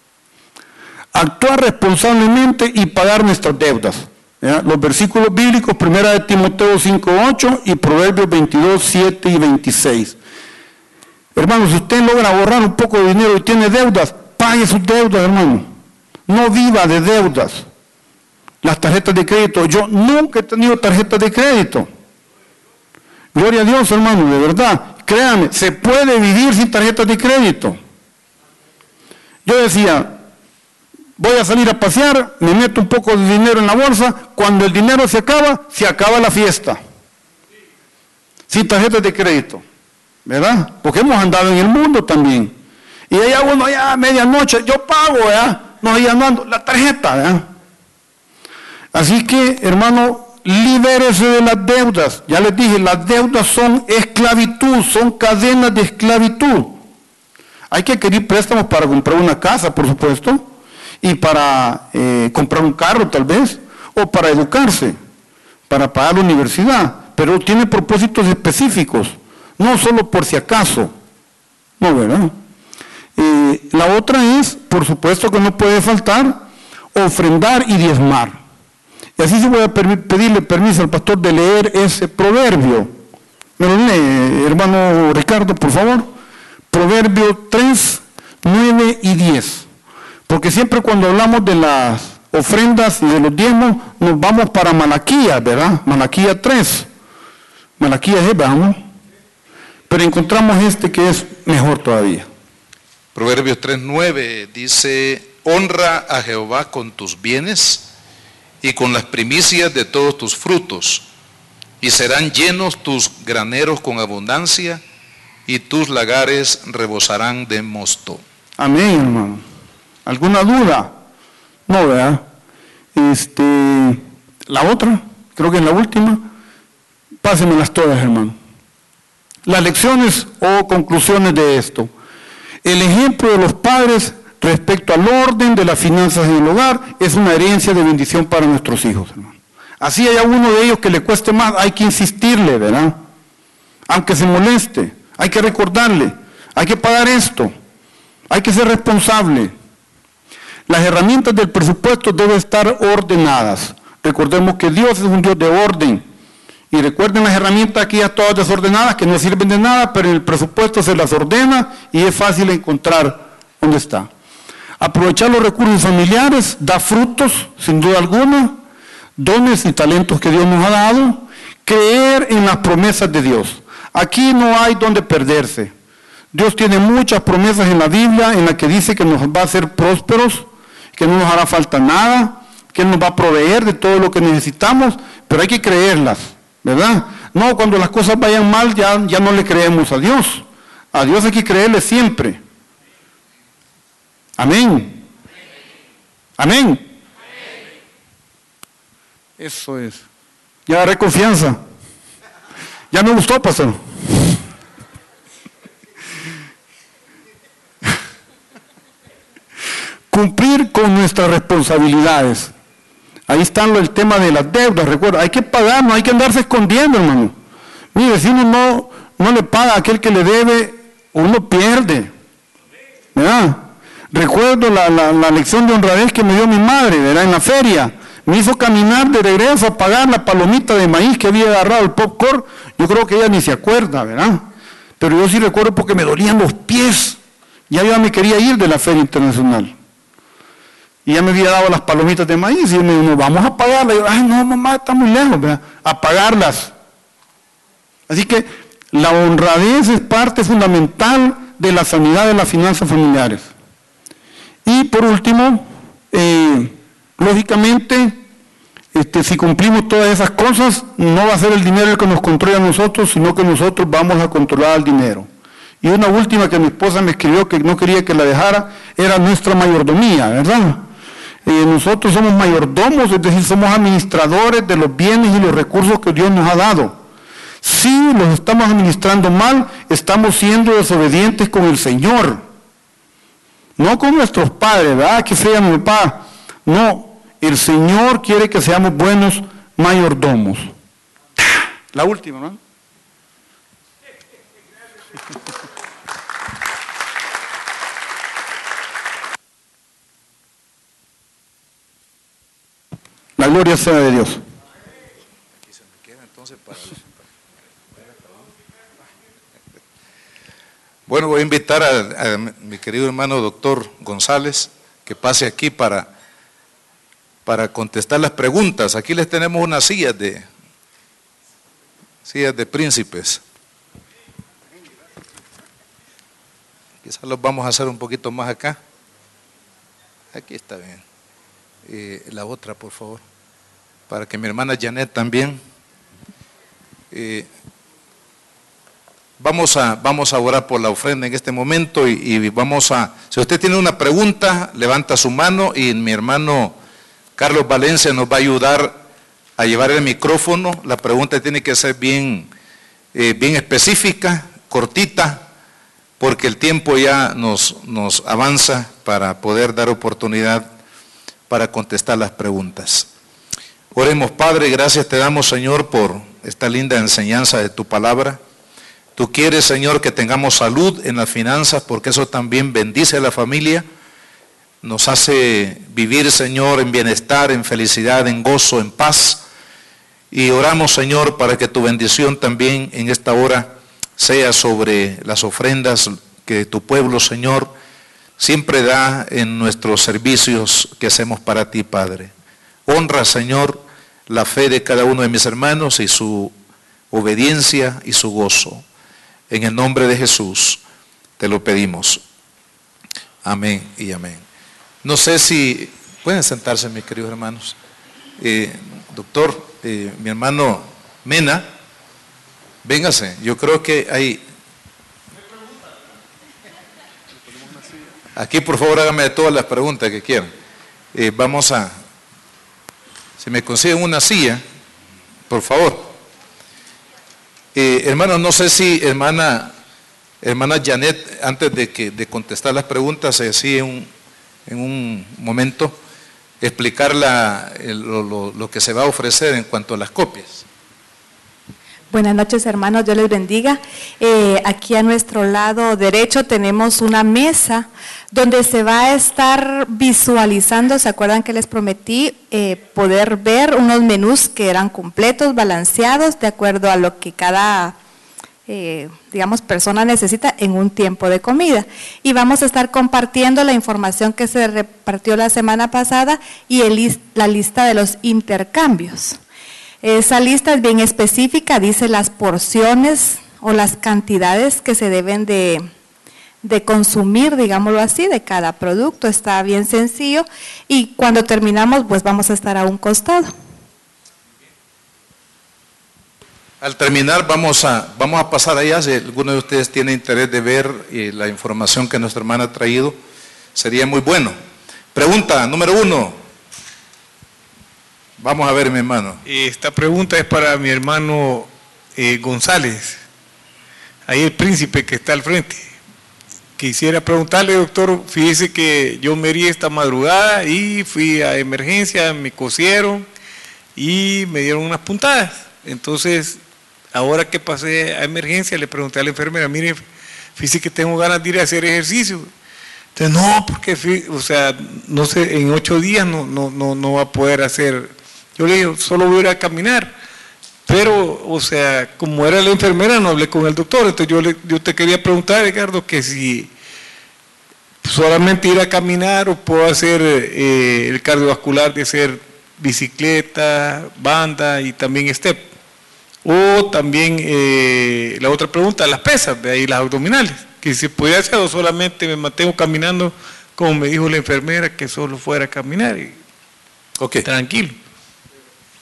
Actuar responsablemente y pagar nuestras deudas. ¿Ya? Los versículos bíblicos, primera de Timoteo cinco ocho y Proverbios veintidós siete y veintiséis. Hermano, si usted logra ahorrar un poco de dinero y tiene deudas, pague sus deudas, hermano. No viva de deudas. Las tarjetas de crédito, yo nunca he tenido tarjetas de crédito. Gloria a Dios, hermano, de verdad. Créame, se puede vivir sin tarjetas de crédito. Yo decía, voy a salir a pasear, me meto un poco de dinero en la bolsa, cuando el dinero se acaba, se acaba la fiesta. Sin tarjetas de crédito, ¿verdad? Porque hemos andado en el mundo también. Y allá uno, ya a medianoche, yo pago, ¿verdad? No, ya no ando, la tarjeta, ¿verdad? Así que, hermano, libérese de las deudas. Ya les dije, las deudas son esclavitud, son cadenas de esclavitud. Hay que adquirir préstamos para comprar una casa, por supuesto, y para eh, comprar un carro tal vez, o para educarse, para pagar la universidad, pero tiene propósitos específicos, no solo por si acaso, no, ¿verdad? Eh, la otra es, por supuesto que no puede faltar, ofrendar y diezmar. Y así se voy a pedirle permiso al pastor de leer ese proverbio. ¿Me lo lee, hermano Ricardo, por favor? Proverbio tres, nueve y diez. Porque siempre cuando hablamos de las ofrendas y de los diezmos, nos vamos para Malaquías, ¿verdad? Malaquías tres. Malaquías es, ¿verdad? Pero encontramos este que es mejor todavía. Proverbios tres, nueve dice, honra a Jehová con tus bienes y con las primicias de todos tus frutos, y serán llenos tus graneros con abundancia, y tus lagares rebosarán de mosto. Amén, hermano. ¿Alguna duda? No, ¿verdad? Este, la otra, creo que es la última. Pásenmelas todas, hermano. Las lecciones o conclusiones de esto. El ejemplo de los padres respecto al orden de las finanzas en el hogar es una herencia de bendición para nuestros hijos, hermano. Así hay alguno de ellos que le cueste más, hay que insistirle, ¿verdad? Aunque se moleste, hay que recordarle, hay que pagar esto, hay que ser responsable. Las herramientas del presupuesto deben estar ordenadas. Recordemos que Dios es un Dios de orden. Y recuerden las herramientas aquí ya todas desordenadas que no sirven de nada, pero en el presupuesto se las ordena y es fácil encontrar dónde está. Aprovechar los recursos familiares da frutos, sin duda alguna, dones y talentos que Dios nos ha dado. Creer en las promesas de Dios. Aquí no hay donde perderse. Dios tiene muchas promesas en la Biblia en las que dice que nos va a hacer prósperos, que no nos hará falta nada, que Él nos va a proveer de todo lo que necesitamos, pero hay que creerlas, ¿verdad? No, cuando las cosas vayan mal ya, ya no le creemos a Dios. A Dios hay que creerle siempre. Amén. Amén. Eso es. Ya agarré confianza. Ya me gustó, pastor. Cumplir con nuestras responsabilidades. Ahí está el tema de las deudas, recuerda, hay que pagar, no hay que andarse escondiendo, hermano. Mire, si uno no, no le paga a aquel que le debe, uno pierde. ¿Verdad? Recuerdo la, la, la lección de honradez que me dio mi madre, ¿verdad? En la feria. Me hizo caminar de regreso a pagar la palomita de maíz que había agarrado, el popcorn. Yo creo que ella ni se acuerda, ¿verdad? Pero yo sí recuerdo porque me dolían los pies. Ya yo me quería ir de la feria internacional. Y ya me había dado las palomitas de maíz y me dijo, no, vamos a pagarlas. Y yo, ay, no, mamá, está muy lejos, ¿verdad? A pagarlas. Así que la honradez es parte fundamental de la sanidad de las finanzas familiares. Y por último, eh, lógicamente, Este, si cumplimos todas esas cosas, no va a ser el dinero el que nos controla a nosotros, sino que nosotros vamos a controlar al dinero. Y una última que mi esposa me escribió que no quería que la dejara, era nuestra mayordomía, ¿verdad? Eh, nosotros somos mayordomos, es decir, somos administradores de los bienes y los recursos que Dios nos ha dado. Si los estamos administrando mal, estamos siendo desobedientes con el Señor. No con nuestros padres, ¿verdad? Que sea mi papá. No. El Señor quiere que seamos buenos mayordomos. La última, ¿no? La gloria sea de Dios. Bueno, voy a invitar a, a mi querido hermano doctor González que pase aquí para, para contestar las preguntas. Aquí les tenemos unas sillas de, sillas de príncipes. Quizás los vamos a hacer un poquito más acá. Aquí está bien. Eh, la otra, por favor. Para que mi hermana Janet también. Eh, Vamos a, vamos a orar por la ofrenda en este momento y, y vamos a, si usted tiene una pregunta, levanta su mano y mi hermano Carlos Valencia nos va a ayudar a llevar el micrófono. La pregunta tiene que ser bien, eh, bien específica, cortita, porque el tiempo ya nos, nos avanza para poder dar oportunidad para contestar las preguntas. Oremos, Padre, gracias te damos, Señor, por esta linda enseñanza de tu palabra. Tú quieres, Señor, que tengamos salud en las finanzas, porque eso también bendice a la familia. Nos hace vivir, Señor, en bienestar, en felicidad, en gozo, en paz. Y oramos, Señor, para que tu bendición también en esta hora sea sobre las ofrendas que tu pueblo, Señor, siempre da en nuestros servicios que hacemos para ti, Padre. Honra, Señor, la fe de cada uno de mis hermanos y su obediencia y su gozo. En el nombre de Jesús te lo pedimos. Amén y amén. No sé si pueden sentarse, mis queridos hermanos. Eh, doctor, eh, mi hermano Mena, véngase. Yo creo que hay... Aquí, por favor, hágame todas las preguntas que quieran. Eh, vamos a... Si me consiguen una silla, por favor. Eh, hermanos, no sé si hermana, hermana Janet, antes de, que, de contestar las preguntas, así en un, en un momento, explicar la, el, lo, lo que se va a ofrecer en cuanto a las copias. Buenas noches, hermanos, Dios les bendiga. Eh, aquí a nuestro lado derecho tenemos una mesa donde se va a estar visualizando, ¿se acuerdan que les prometí eh, poder ver unos menús que eran completos, balanceados, de acuerdo a lo que cada, eh, digamos, persona necesita en un tiempo de comida? Y vamos a estar compartiendo la información que se repartió la semana pasada y el, la lista de los intercambios. Esa lista es bien específica, dice las porciones o las cantidades que se deben de, de consumir, digámoslo así, de cada producto. Está bien sencillo y cuando terminamos pues vamos a estar a un costado. Al terminar vamos a, vamos a pasar allá, si alguno de ustedes tiene interés de ver eh, la información que nuestra hermana ha traído, sería muy bueno. Pregunta número uno. Vamos a ver, mi hermano. Esta pregunta es para mi hermano eh, González, ahí el príncipe que está al frente. Quisiera preguntarle, doctor, fíjese que yo me herí esta madrugada y fui a emergencia, me cosieron y me dieron unas puntadas. Entonces, ahora que pasé a emergencia, le pregunté a la enfermera, mire, fíjese que tengo ganas de ir a hacer ejercicio. Entonces, no, porque, o sea, no sé, en ocho días no, no, no, no va a poder hacer. Yo le digo, solo voy a ir a caminar. Pero, o sea, como era la enfermera, no hablé con el doctor. Entonces yo, le, yo te quería preguntar, Ricardo, que si solamente ir a caminar o puedo hacer eh, el cardiovascular de hacer bicicleta, banda y también step. O también eh, la otra pregunta, las pesas, de ahí las abdominales. Que si podía hacer o solamente me mantengo caminando, como me dijo la enfermera, que solo fuera a caminar. Y okay. Tranquilo.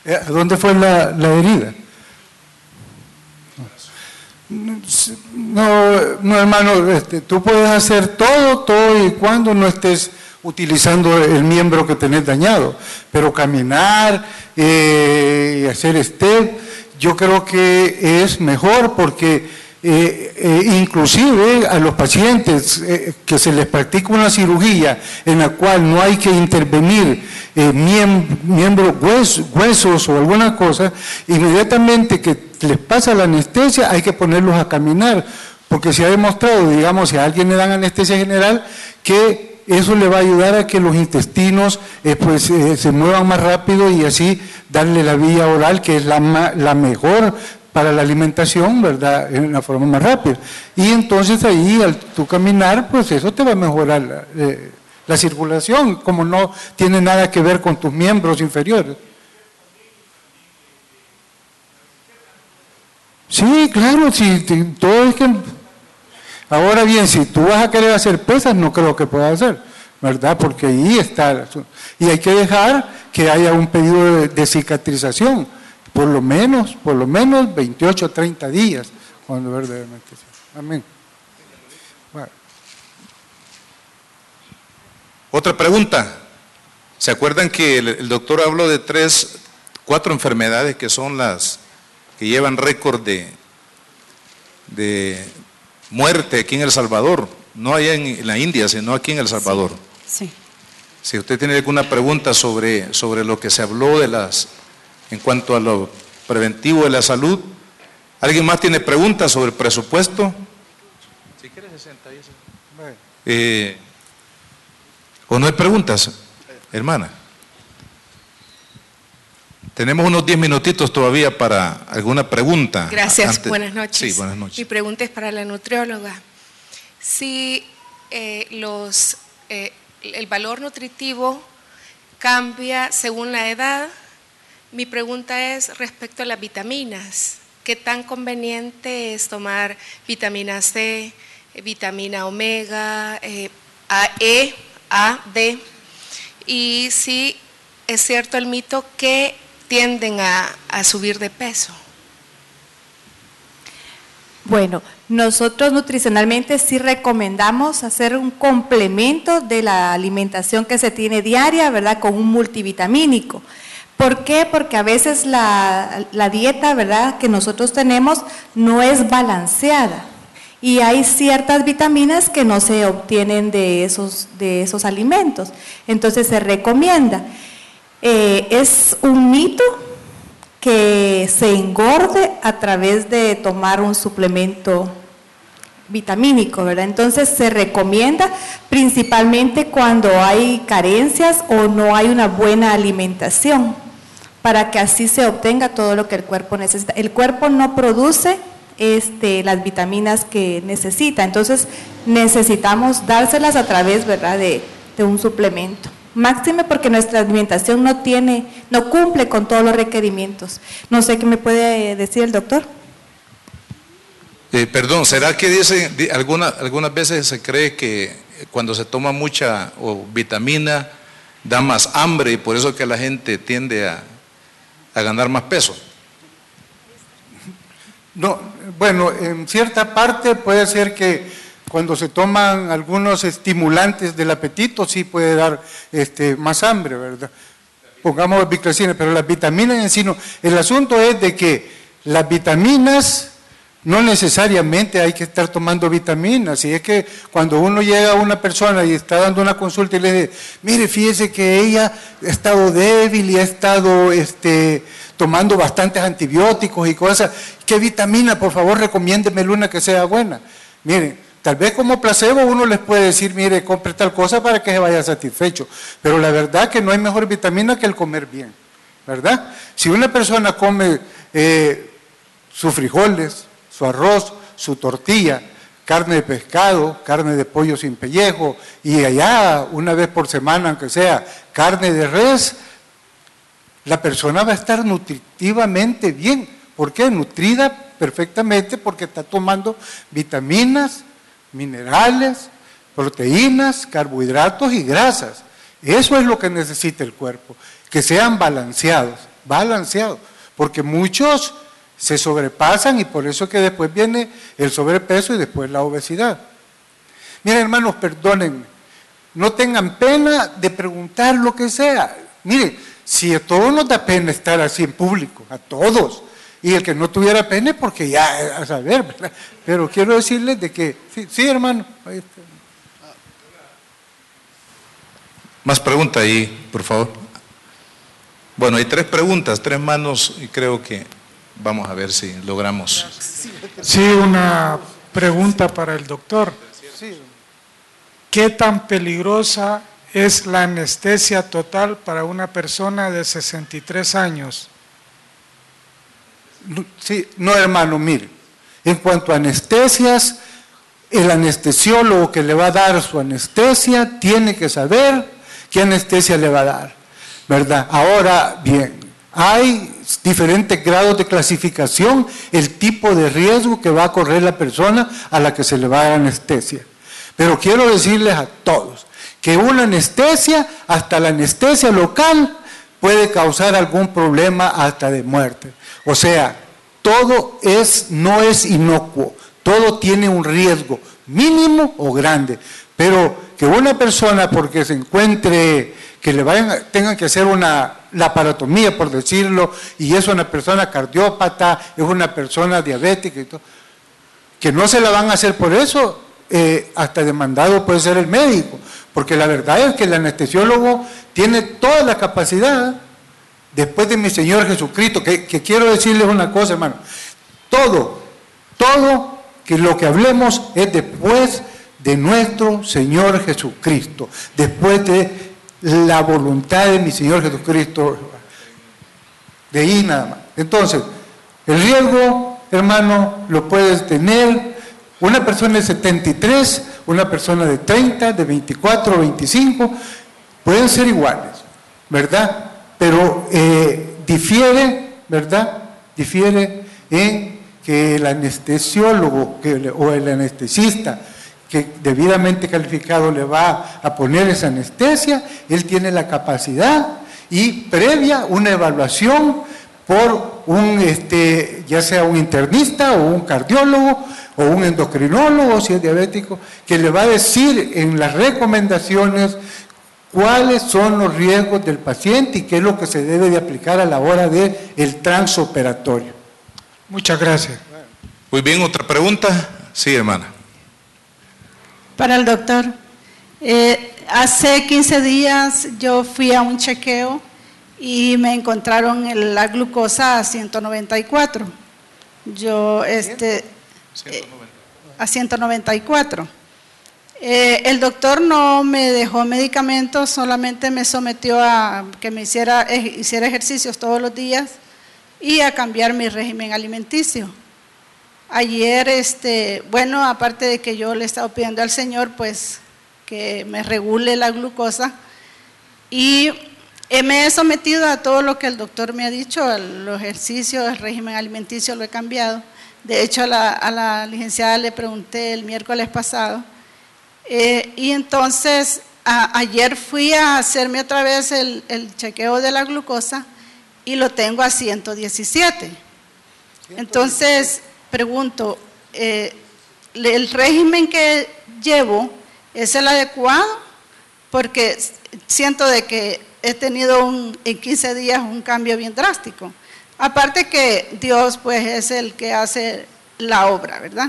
¿Dónde fue la, la herida? No, no hermano, este, tú puedes hacer todo, todo y cuando no estés utilizando el miembro que tenés dañado, pero caminar eh, y hacer step, yo creo que es mejor porque eh, eh, inclusive a los pacientes eh, que se les practica una cirugía en la cual no hay que intervenir eh, miem miembros, huesos, huesos o alguna cosa, inmediatamente que les pasa la anestesia hay que ponerlos a caminar, porque se ha demostrado, digamos, si a alguien le dan anestesia general, que eso le va a ayudar a que los intestinos eh, pues, eh, se muevan más rápido y así darle la vía oral, que es la, la mejor para la alimentación, ¿verdad?, en una forma más rápida. Y entonces ahí, al tú caminar, pues eso te va a mejorar la, eh, la circulación, como no tiene nada que ver con tus miembros inferiores. Sí, claro, si todo es que... Ahora bien, si tú vas a querer hacer pesas, no creo que puedas hacer, ¿verdad? Porque ahí está. Y hay que dejar que haya un periodo de, de cicatrización, por lo menos, por lo menos veintiocho a treinta días, cuando verdaderamente sea. Amén. Bueno. Otra pregunta. ¿Se acuerdan que el, el doctor habló de tres, cuatro enfermedades que son las que llevan récord de, de muerte aquí en El Salvador? No allá en la India, sino aquí en El Salvador. Sí. Sí. Si usted tiene alguna pregunta sobre, sobre lo que se habló de las, en cuanto a lo preventivo de la salud. ¿Alguien más tiene preguntas sobre el presupuesto? Si quiere se sienta ahí. Eh, ¿O no hay preguntas, hermana? Tenemos unos diez minutitos todavía para alguna pregunta. Gracias, antes. Buenas noches. Sí, buenas noches. Mi pregunta es para la nutrióloga. Si eh, los, eh, el valor nutritivo cambia según la edad, mi pregunta es respecto a las vitaminas. ¿Qué tan conveniente es tomar vitamina C, vitamina omega, eh, A, E, A, D? Y si es cierto el mito que tienden a, a subir de peso. Bueno, nosotros nutricionalmente sí recomendamos hacer un complemento de la alimentación que se tiene diaria, ¿verdad?, con un multivitamínico. ¿Por qué? Porque a veces la, la dieta, ¿verdad?, que nosotros tenemos no es balanceada y hay ciertas vitaminas que no se obtienen de esos, de esos alimentos. Entonces se recomienda. Eh, es un mito que se engorde a través de tomar un suplemento vitamínico, ¿verdad? Entonces se recomienda principalmente cuando hay carencias o no hay una buena alimentación, para que así se obtenga todo lo que el cuerpo necesita. El cuerpo no produce este, las vitaminas que necesita, entonces necesitamos dárselas a través, ¿verdad?, de, de un suplemento. Máxime porque nuestra alimentación no tiene, no cumple con todos los requerimientos. No sé qué me puede decir el doctor. Eh, perdón, ¿será que dice, alguna, algunas veces se cree que cuando se toma mucha o vitamina da más hambre y por eso que la gente tiende a, a ganar más peso? No, bueno, en cierta parte puede ser que cuando se toman algunos estimulantes del apetito sí puede dar este, más hambre, ¿verdad? Pongamos biclacina, pero las vitaminas en sí no. El asunto es de que las vitaminas no necesariamente hay que estar tomando vitaminas, y es que cuando uno llega a una persona y está dando una consulta y le dice, mire, fíjese que ella ha estado débil y ha estado este, tomando bastantes antibióticos y cosas, ¿qué vitamina? Por favor, recomiéndeme una que sea buena. Miren, tal vez como placebo uno les puede decir, mire, compre tal cosa para que se vaya satisfecho, pero la verdad que no hay mejor vitamina que el comer bien, ¿verdad? Si una persona come eh, sus frijoles, su arroz, su tortilla, carne de pescado, carne de pollo sin pellejo, y allá una vez por semana, aunque sea carne de res, la persona va a estar nutritivamente bien. ¿Por qué? Nutrida perfectamente porque está tomando vitaminas, minerales, proteínas, carbohidratos y grasas. Eso es lo que necesita el cuerpo, que sean balanceados. balanceado, porque muchos se sobrepasan y por eso que después viene el sobrepeso y después la obesidad. Miren, hermanos, perdónenme, no tengan pena de preguntar lo que sea. Miren, si a todos nos da pena estar así en público, a todos, y el que no tuviera pena es porque ya, a saber, ¿verdad? Pero quiero decirles de que, sí, sí hermano. Ahí está. Más pregunta ahí, por favor. Bueno, hay tres preguntas, tres manos, y creo que vamos a ver si logramos. Sí, una pregunta para el doctor. ¿Qué tan peligrosa es la anestesia total para una persona de sesenta y tres años? Sí, no, hermano, mire, en cuanto a anestesias, el anestesiólogo que le va a dar su anestesia tiene que saber qué anestesia le va a dar, ¿verdad? Ahora, bien, hay diferentes grados de clasificación, el tipo de riesgo que va a correr la persona a la que se le va a dar anestesia. Pero quiero decirles a todos que una anestesia, hasta la anestesia local, puede causar algún problema hasta de muerte. O sea, todo es, no es inocuo, todo tiene un riesgo mínimo o grande. Pero que una persona, porque se encuentre, que le vayan, tengan que hacer una laparotomía, por decirlo, y es una persona cardiópata, es una persona diabética y todo, que no se la van a hacer por eso, eh, hasta demandado puede ser el médico, porque la verdad es que el anestesiólogo tiene toda la capacidad, después de mi Señor Jesucristo, que, que quiero decirles una cosa, hermano, todo, todo que lo que hablemos es después de nuestro Señor Jesucristo, después de la voluntad de mi Señor Jesucristo, de ahí nada más. Entonces, el riesgo, hermano, lo puedes tener una persona de setenta y tres, una persona de treinta, de veinticuatro, veinticinco, pueden ser iguales, ¿verdad? Pero eh, difiere, ¿verdad? Difiere en que el anestesiólogo que, o el anestesista que debidamente calificado le va a poner esa anestesia, él tiene la capacidad y previa una evaluación por un, este, ya sea un internista o un cardiólogo o un endocrinólogo, si es diabético, que le va a decir en las recomendaciones cuáles son los riesgos del paciente y qué es lo que se debe de aplicar a la hora del transoperatorio. Muchas gracias. Muy bien, otra pregunta. Sí, hermana. Para el doctor, eh, hace quince días yo fui a un chequeo y me encontraron el, la glucosa a ciento noventa y cuatro. Yo, este, eh, a ciento noventa y cuatro. Eh, el doctor no me dejó medicamentos, solamente me sometió a que me hiciera, eh, hiciera ejercicios todos los días y a cambiar mi régimen alimenticio. Ayer, este, bueno, aparte de que yo le he estado pidiendo al Señor, pues, que me regule la glucosa, y eh, me he sometido a todo lo que el doctor me ha dicho, a los ejercicios, el régimen alimenticio lo he cambiado. De hecho, a la, a la licenciada le pregunté el miércoles pasado, eh, y entonces, a, ayer fui a hacerme otra vez el, el chequeo de la glucosa, y lo tengo a ciento diecisiete. Entonces, pregunto, eh, ¿el régimen que llevo es el adecuado? Porque siento de que he tenido un, en quince días un cambio bien drástico. Aparte que Dios pues es el que hace la obra, ¿verdad?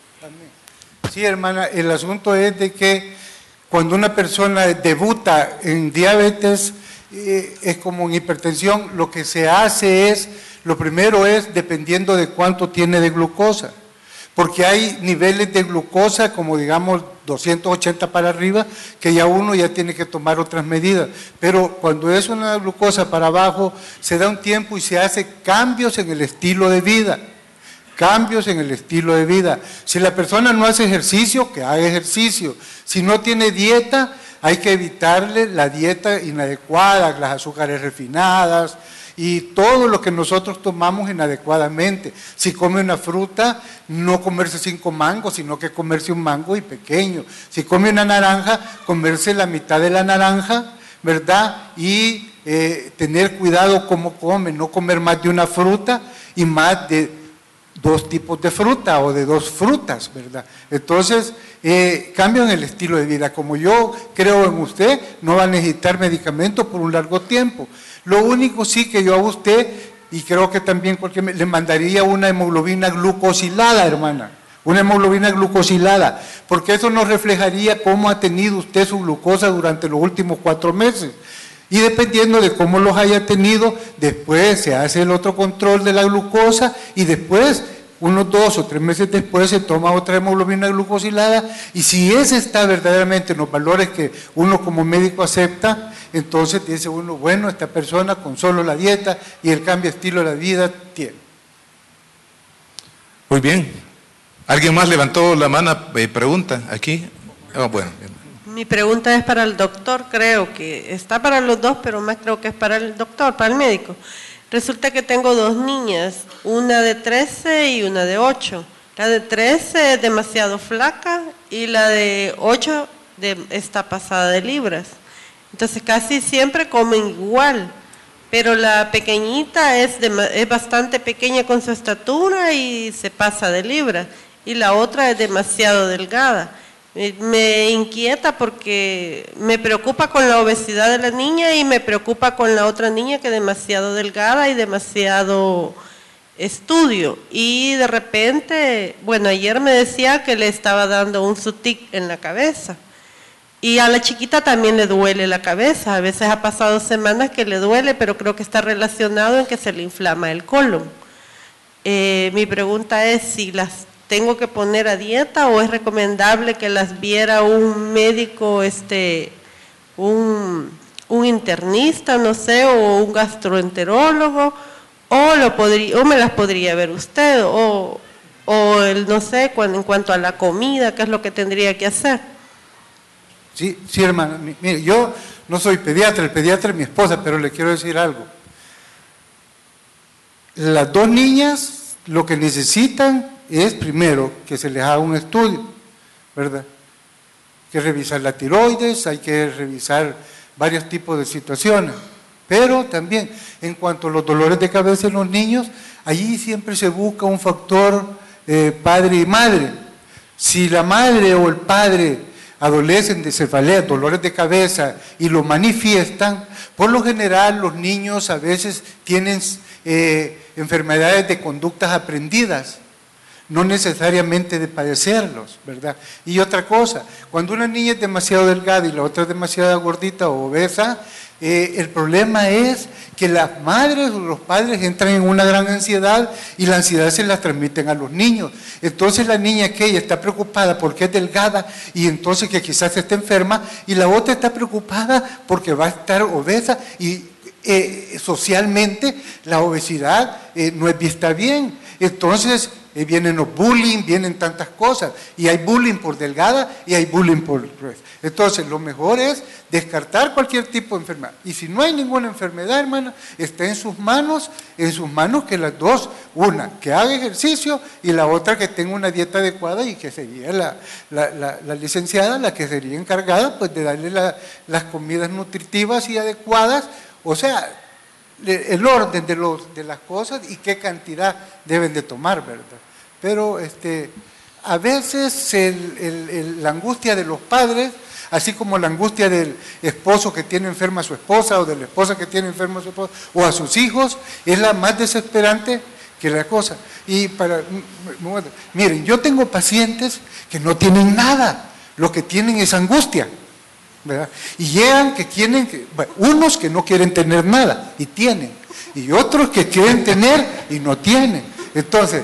Sí, hermana, el asunto es de que cuando una persona debuta en diabetes, eh, es como en hipertensión, lo que se hace es, lo primero es dependiendo de cuánto tiene de glucosa, porque hay niveles de glucosa como digamos doscientos ochenta para arriba, que ya uno ya tiene que tomar otras medidas, pero cuando es una glucosa para abajo, se da un tiempo y se hace cambios en el estilo de vida, cambios en el estilo de vida. Si la persona no hace ejercicio, que haga ejercicio. Si no tiene dieta, hay que evitarle la dieta inadecuada, las azúcares refinadas y todo lo que nosotros tomamos inadecuadamente. Si come una fruta, no comerse cinco mangos, sino que comerse un mango y pequeño. Si come una naranja, comerse la mitad de la naranja, ¿verdad? Y eh, tener cuidado cómo come, no comer más de una fruta y más de dos tipos de fruta o de dos frutas, ¿verdad? Entonces, eh, cambian el estilo de vida. Como yo creo en usted, no va a necesitar medicamentos por un largo tiempo. Lo único sí que yo a usted, y creo que también cualquier, le mandaría una hemoglobina glucosilada, hermana, una hemoglobina glucosilada, porque eso nos reflejaría cómo ha tenido usted su glucosa durante los últimos cuatro meses. Y dependiendo de cómo los haya tenido, después se hace el otro control de la glucosa y después, unos dos o tres meses después, se toma otra hemoglobina glucosilada y si ese está verdaderamente en los valores que uno como médico acepta, entonces dice uno, bueno, esta persona con solo la dieta y el cambio de estilo de la vida tiene. Muy bien. ¿Alguien más levantó la mano? Eh, pregunta aquí. Oh, bueno, bien. Mi pregunta es para el doctor, creo que está para los dos, pero más creo que es para el doctor, para el médico. Resulta que tengo dos niñas, una de trece y una de ocho. La de trece es demasiado flaca y la de ocho de, está pasada de libras. Entonces casi siempre comen igual, pero la pequeñita es, de, es bastante pequeña con su estatura y se pasa de libras. Y la otra es demasiado delgada. Me inquieta porque me preocupa con la obesidad de la niña y me preocupa con la otra niña que es demasiado delgada y demasiado estudio. Y de repente, bueno, ayer me decía que le estaba dando un sutic en la cabeza. Y a la chiquita también le duele la cabeza. A veces ha pasado semanas que le duele, pero creo que está relacionado en que se le inflama el colon. Eh, mi pregunta es si las ¿tengo que poner a dieta o es recomendable que las viera un médico, este, un, un internista, no sé, o un gastroenterólogo, o, lo podría, o me las podría ver usted, o, o el, no sé, cuando, en cuanto a la comida, qué es lo que tendría que hacer? Sí, sí, hermana. Mire, yo no soy pediatra, el pediatra es mi esposa, pero le quiero decir algo. Las dos niñas lo que necesitan es primero que se les haga un estudio, ¿verdad? Hay que revisar la tiroides, hay que revisar varios tipos de situaciones, pero también en cuanto a los dolores de cabeza en los niños, allí siempre se busca un factor eh, padre y madre. Si la madre o el padre adolecen de cefalea, dolores de cabeza y lo manifiestan, por lo general los niños a veces tienen eh, enfermedades de conductas aprendidas, no necesariamente de padecerlos, ¿verdad? Y otra cosa, cuando una niña es demasiado delgada y la otra es demasiado gordita o obesa, eh, el problema es que las madres o los padres entran en una gran ansiedad y la ansiedad se la transmiten a los niños. Entonces la niña que ella está preocupada porque es delgada y entonces que quizás esté enferma y la otra está preocupada porque va a estar obesa y eh, socialmente la obesidad eh, no es vista bien. Entonces eh, vienen los bullying, vienen tantas cosas, y hay bullying por delgada y hay bullying por gruesa. Entonces lo mejor es descartar cualquier tipo de enfermedad. Y si no hay ninguna enfermedad, hermana, está en sus manos, en sus manos que las dos, una que haga ejercicio y la otra que tenga una dieta adecuada y que sería la, la, la, la licenciada la que sería encargada pues de darle la, las comidas nutritivas y adecuadas, o sea, el orden de, los, de las cosas y qué cantidad deben de tomar, ¿verdad? Pero este, a veces el, el, el, la angustia de los padres, así como la angustia del esposo que tiene enferma a su esposa o de la esposa que tiene enferma a su esposo o a sus hijos, es la más desesperante que la cosa. Y para, miren, yo tengo pacientes que no tienen nada, lo que tienen es angustia, ¿verdad? Y llegan que tienen, que, bueno, unos que no quieren tener nada y tienen, y otros que quieren tener y no tienen. Entonces,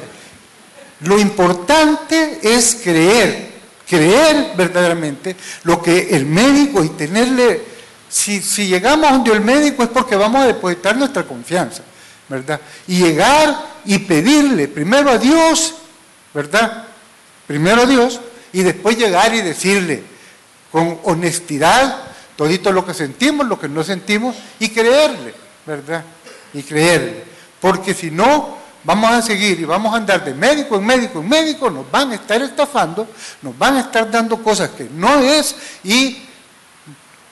lo importante es creer, creer verdaderamente lo que el médico y tenerle, si, si llegamos donde el médico es porque vamos a depositar nuestra confianza, ¿verdad? Y llegar y pedirle primero a Dios, ¿verdad? Primero a Dios y después llegar y decirle con honestidad todito lo que sentimos, lo que no sentimos y creerle, ¿verdad? Y creerle, porque si no vamos a seguir y vamos a andar de médico en médico en médico, nos van a estar estafando, nos van a estar dando cosas que no es y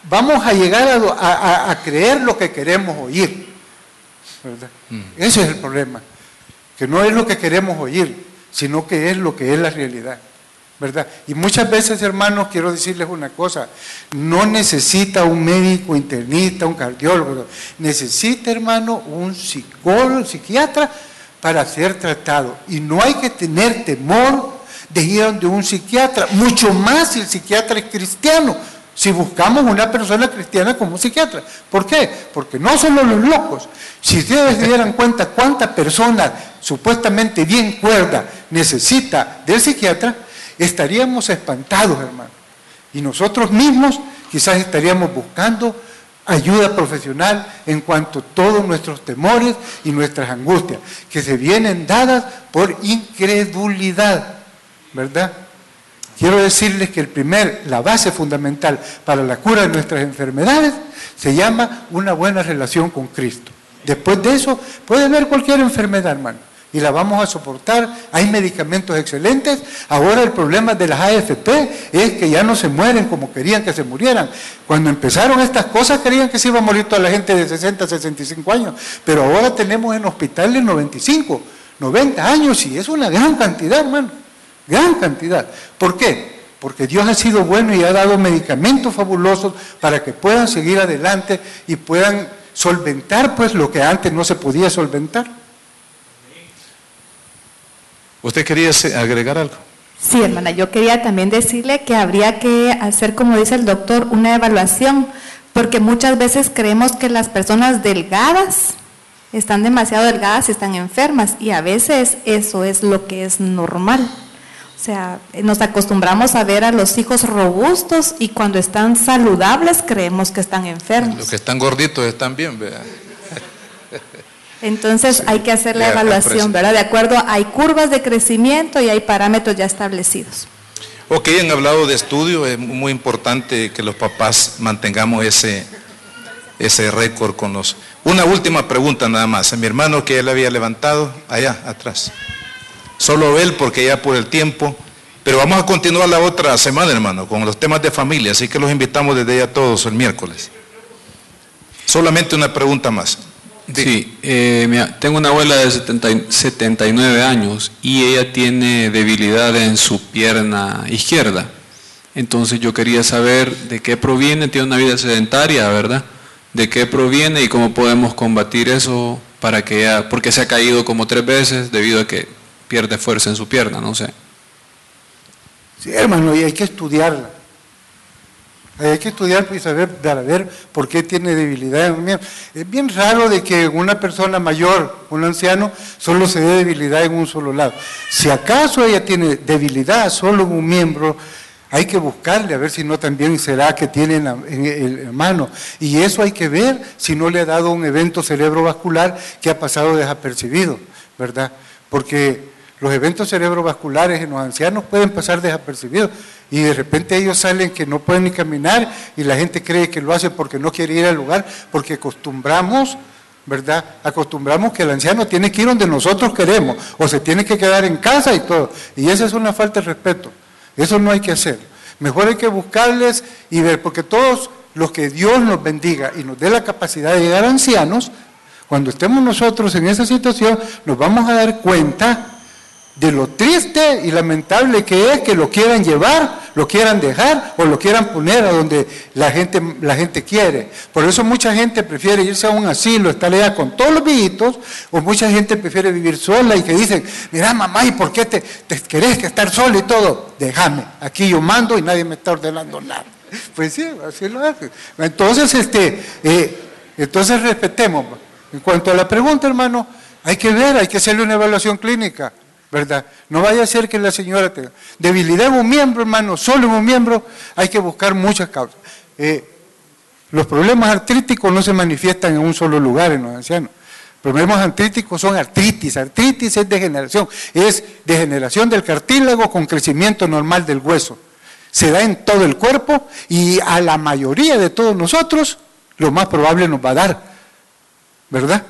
vamos a llegar a, a, a creer lo que queremos oír, ¿verdad? Mm. Ese es el problema, que no es lo que queremos oír, sino que es lo que es la realidad, ¿verdad? Y muchas veces, hermanos, quiero decirles una cosa, no necesita un médico internista, un cardiólogo, necesita, hermano, un psicólogo, psiquiatra para ser tratado. Y no hay que tener temor de ir donde un psiquiatra, mucho más si el psiquiatra es cristiano, si buscamos una persona cristiana como psiquiatra. ¿Por qué? Porque no solo los locos, si ustedes se dieran cuenta cuánta persona supuestamente bien cuerda necesita del psiquiatra, estaríamos espantados, hermano. Y nosotros mismos quizás estaríamos buscando ayuda profesional en cuanto a todos nuestros temores y nuestras angustias, que se vienen dadas por incredulidad, ¿verdad? Quiero decirles que el primer, la base fundamental para la cura de nuestras enfermedades se llama una buena relación con Cristo. Después de eso puede haber cualquier enfermedad, hermano, y la vamos a soportar. Hay medicamentos excelentes. Ahora el problema de las A F P es que ya no se mueren como querían que se murieran. Cuando empezaron estas cosas creían que se iba a morir toda la gente de sesenta, sesenta y cinco años, pero ahora tenemos en hospitales noventa y cinco, noventa años, y es una gran cantidad, hermano. Gran cantidad. ¿Por qué? Porque Dios ha sido bueno y ha dado medicamentos fabulosos para que puedan seguir adelante y puedan solventar pues lo que antes no se podía solventar. ¿Usted quería agregar algo? Sí, hermana, yo quería también decirle que habría que hacer, como dice el doctor, una evaluación, porque muchas veces creemos que las personas delgadas están demasiado delgadas y están enfermas, y a veces eso es lo que es normal. O sea, nos acostumbramos a ver a los hijos robustos y cuando están saludables creemos que están enfermos. Los que están gorditos están bien, ¿verdad? Entonces sí, hay que hacer la evaluación, ¿verdad? De acuerdo, hay curvas de crecimiento y hay parámetros ya establecidos. Ok, han hablado de estudio, es muy importante que los papás mantengamos ese, ese récord con los... Una última pregunta nada más, a mi hermano que él había levantado, allá atrás. Solo él, porque ya por el tiempo, pero vamos a continuar la otra semana, hermano, con los temas de familia, así que los invitamos desde ya todos el miércoles. Solamente una pregunta más. Sí, eh, mira, tengo una abuela de setenta y nueve años y ella tiene debilidad en su pierna izquierda. Entonces yo quería saber de qué proviene, tiene una vida sedentaria, ¿verdad? ¿De qué proviene y cómo podemos combatir eso para que ella, porque se ha caído como tres veces debido a que pierde fuerza en su pierna, no sé. Sí, hermano, y hay que estudiarla. Hay que estudiar y saber, para ver por qué tiene debilidad en un miembro. Es bien raro de que una persona mayor, un anciano, solo se dé debilidad en un solo lado. Si acaso ella tiene debilidad solo en un miembro, hay que buscarle a ver si no también será que tiene en la, en, en la mano. Y eso hay que ver si no le ha dado un evento cerebrovascular que ha pasado desapercibido, ¿verdad? Porque los eventos cerebrovasculares en los ancianos pueden pasar desapercibidos y de repente ellos salen que no pueden ni caminar y la gente cree que lo hace porque no quiere ir al lugar, porque acostumbramos, ¿verdad? Acostumbramos que el anciano tiene que ir donde nosotros queremos o se tiene que quedar en casa y todo. Y esa es una falta de respeto. Eso no hay que hacer. Mejor hay que buscarles y ver, porque todos los que Dios nos bendiga y nos dé la capacidad de llegar a ancianos, cuando estemos nosotros en esa situación, nos vamos a dar cuenta de lo triste y lamentable que es que lo quieran llevar, lo quieran dejar o lo quieran poner a donde la gente, la gente quiere. Por eso mucha gente prefiere irse a un asilo, estar allá con todos los viejitos, o mucha gente prefiere vivir sola y que dicen, mira mamá, ¿y por qué te, te querés que estar sola y todo? Déjame, aquí yo mando y nadie me está ordenando nada. Pues sí, así lo hace. Entonces, este, eh, entonces respetemos. En cuanto a la pregunta, hermano, hay que ver, hay que hacerle una evaluación clínica, ¿verdad? No vaya a ser que la señora tenga debilidad en un miembro, hermano, solo en un miembro, hay que buscar muchas causas. Eh, los problemas artríticos no se manifiestan en un solo lugar en los ancianos. Problemas artríticos son artritis, artritis es degeneración, es degeneración del cartílago con crecimiento normal del hueso. Se da en todo el cuerpo y a la mayoría de todos nosotros lo más probable nos va a dar, ¿verdad?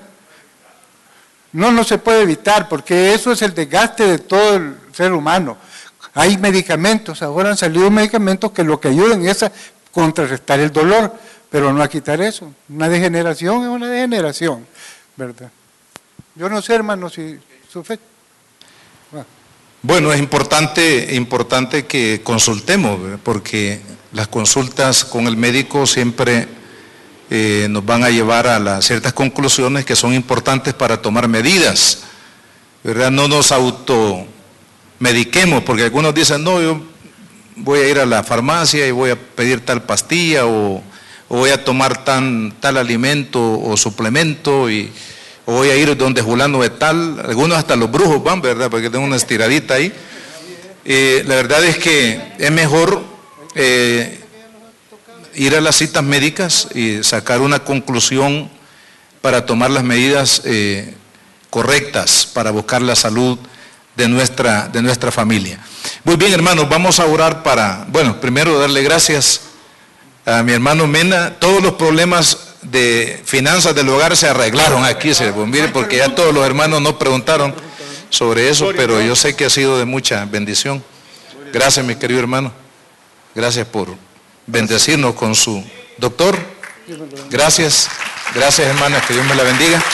No, no se puede evitar porque eso es el desgaste de todo el ser humano. Hay medicamentos, ahora han salido medicamentos que lo que ayudan es a contrarrestar el dolor, pero no a quitar eso. Una degeneración es una degeneración, ¿verdad? Yo no sé, hermano, si su fe... Bueno. Bueno, es importante, importante que consultemos, ¿verdad? Porque las consultas con el médico siempre eh, nos van a llevar a las ciertas conclusiones que son importantes para tomar medidas, ¿verdad? No nos automediquemos, porque algunos dicen, no, yo voy a ir a la farmacia y voy a pedir tal pastilla o, o voy a tomar tan, tal alimento o suplemento y o voy a ir donde fulano de tal. Algunos hasta los brujos van, ¿verdad? Porque tengo una estiradita ahí. Eh, la verdad es que es mejor eh, ir a las citas médicas y sacar una conclusión para tomar las medidas eh, correctas para buscar la salud de nuestra, de nuestra familia. Muy bien, hermanos, vamos a orar para, bueno, primero darle gracias a mi hermano Mena. Todos los problemas de finanzas del hogar se arreglaron aquí, se mire, porque ya todos los hermanos nos preguntaron sobre eso, pero yo sé que ha sido de mucha bendición. Gracias, mi querido hermano. Gracias por bendecirnos con su doctor. Gracias, gracias, hermana, que Dios me la bendiga.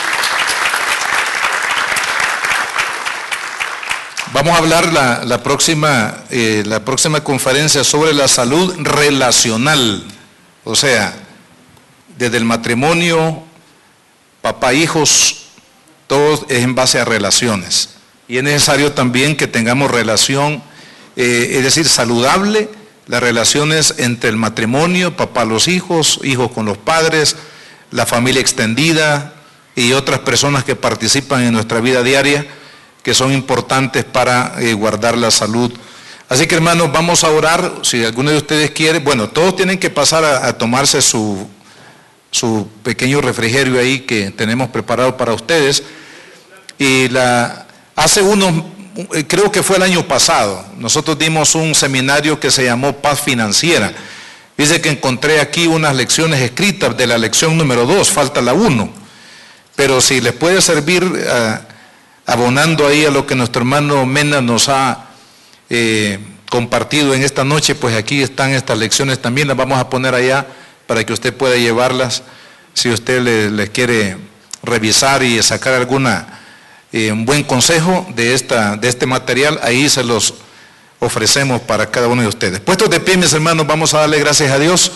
Vamos a hablar la, la, próxima, eh, la próxima conferencia sobre la salud relacional, o sea, desde el matrimonio, papá, hijos, todo es en base a relaciones. Y es necesario también que tengamos relación, eh, es decir, saludable, las relaciones entre el matrimonio, papá, los hijos, hijos con los padres, la familia extendida y otras personas que participan en nuestra vida diaria, que son importantes para eh, guardar la salud. Así que, hermanos, vamos a orar. Si alguno de ustedes quiere, bueno, todos tienen que pasar a, a tomarse su, su pequeño refrigerio ahí que tenemos preparado para ustedes. Y la, hace unos, creo que fue el año pasado, nosotros dimos un seminario que se llamó Paz Financiera. Dice que encontré aquí unas lecciones escritas de la lección número dos, falta la uno. Pero si les puede servir... Uh, abonando ahí a lo que nuestro hermano Mena nos ha eh, compartido en esta noche, pues aquí están estas lecciones también, las vamos a poner allá para que usted pueda llevarlas, si usted le, le quiere revisar y sacar alguna, eh, un buen consejo de, esta, de este material, ahí se los ofrecemos para cada uno de ustedes. Puestos de pie, mis hermanos, vamos a darle gracias a Dios.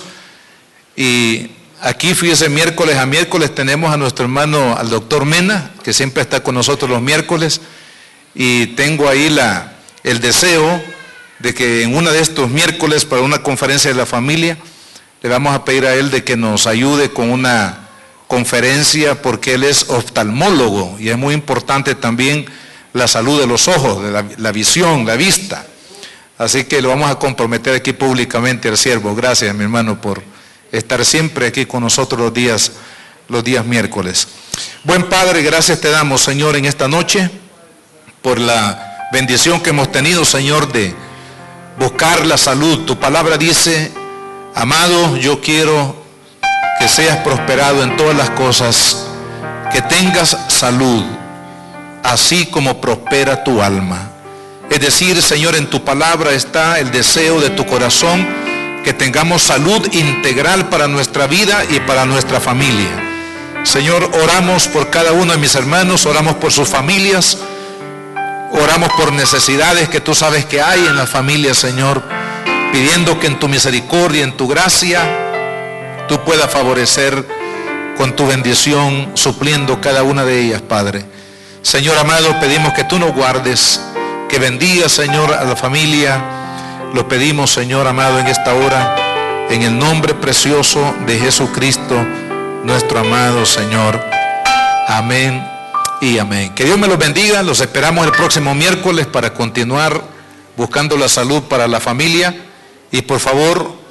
Y aquí, fíjese, miércoles a miércoles tenemos a nuestro hermano, al doctor Mena, que siempre está con nosotros los miércoles, y tengo ahí la, el deseo de que en uno de estos miércoles, para una conferencia de la familia, le vamos a pedir a él de que nos ayude con una conferencia, porque él es oftalmólogo, y es muy importante también la salud de los ojos, de la, la visión, la vista. Así que lo vamos a comprometer aquí públicamente al siervo. Gracias, mi hermano, por estar siempre aquí con nosotros los días, los días miércoles. Buen Padre, gracias te damos, Señor, en esta noche, por la bendición que hemos tenido, Señor, de buscar la salud. Tu palabra dice, amado, yo quiero que seas prosperado en todas las cosas, que tengas salud, así como prospera tu alma. Es decir, Señor, en tu palabra está el deseo de tu corazón, que tengamos salud integral para nuestra vida y para nuestra familia. Señor, oramos por cada uno de mis hermanos, oramos por sus familias, oramos por necesidades que tú sabes que hay en las familias, Señor, pidiendo que en tu misericordia, en tu gracia, tú puedas favorecer con tu bendición, supliendo cada una de ellas, Padre. Señor amado, pedimos que tú nos guardes, que bendigas, Señor, a la familia. Lo pedimos, Señor amado, en esta hora, en el nombre precioso de Jesucristo, nuestro amado Señor. Amén y amén. Que Dios me los bendiga. Los esperamos el próximo miércoles para continuar buscando la salud para la familia. Y por favor,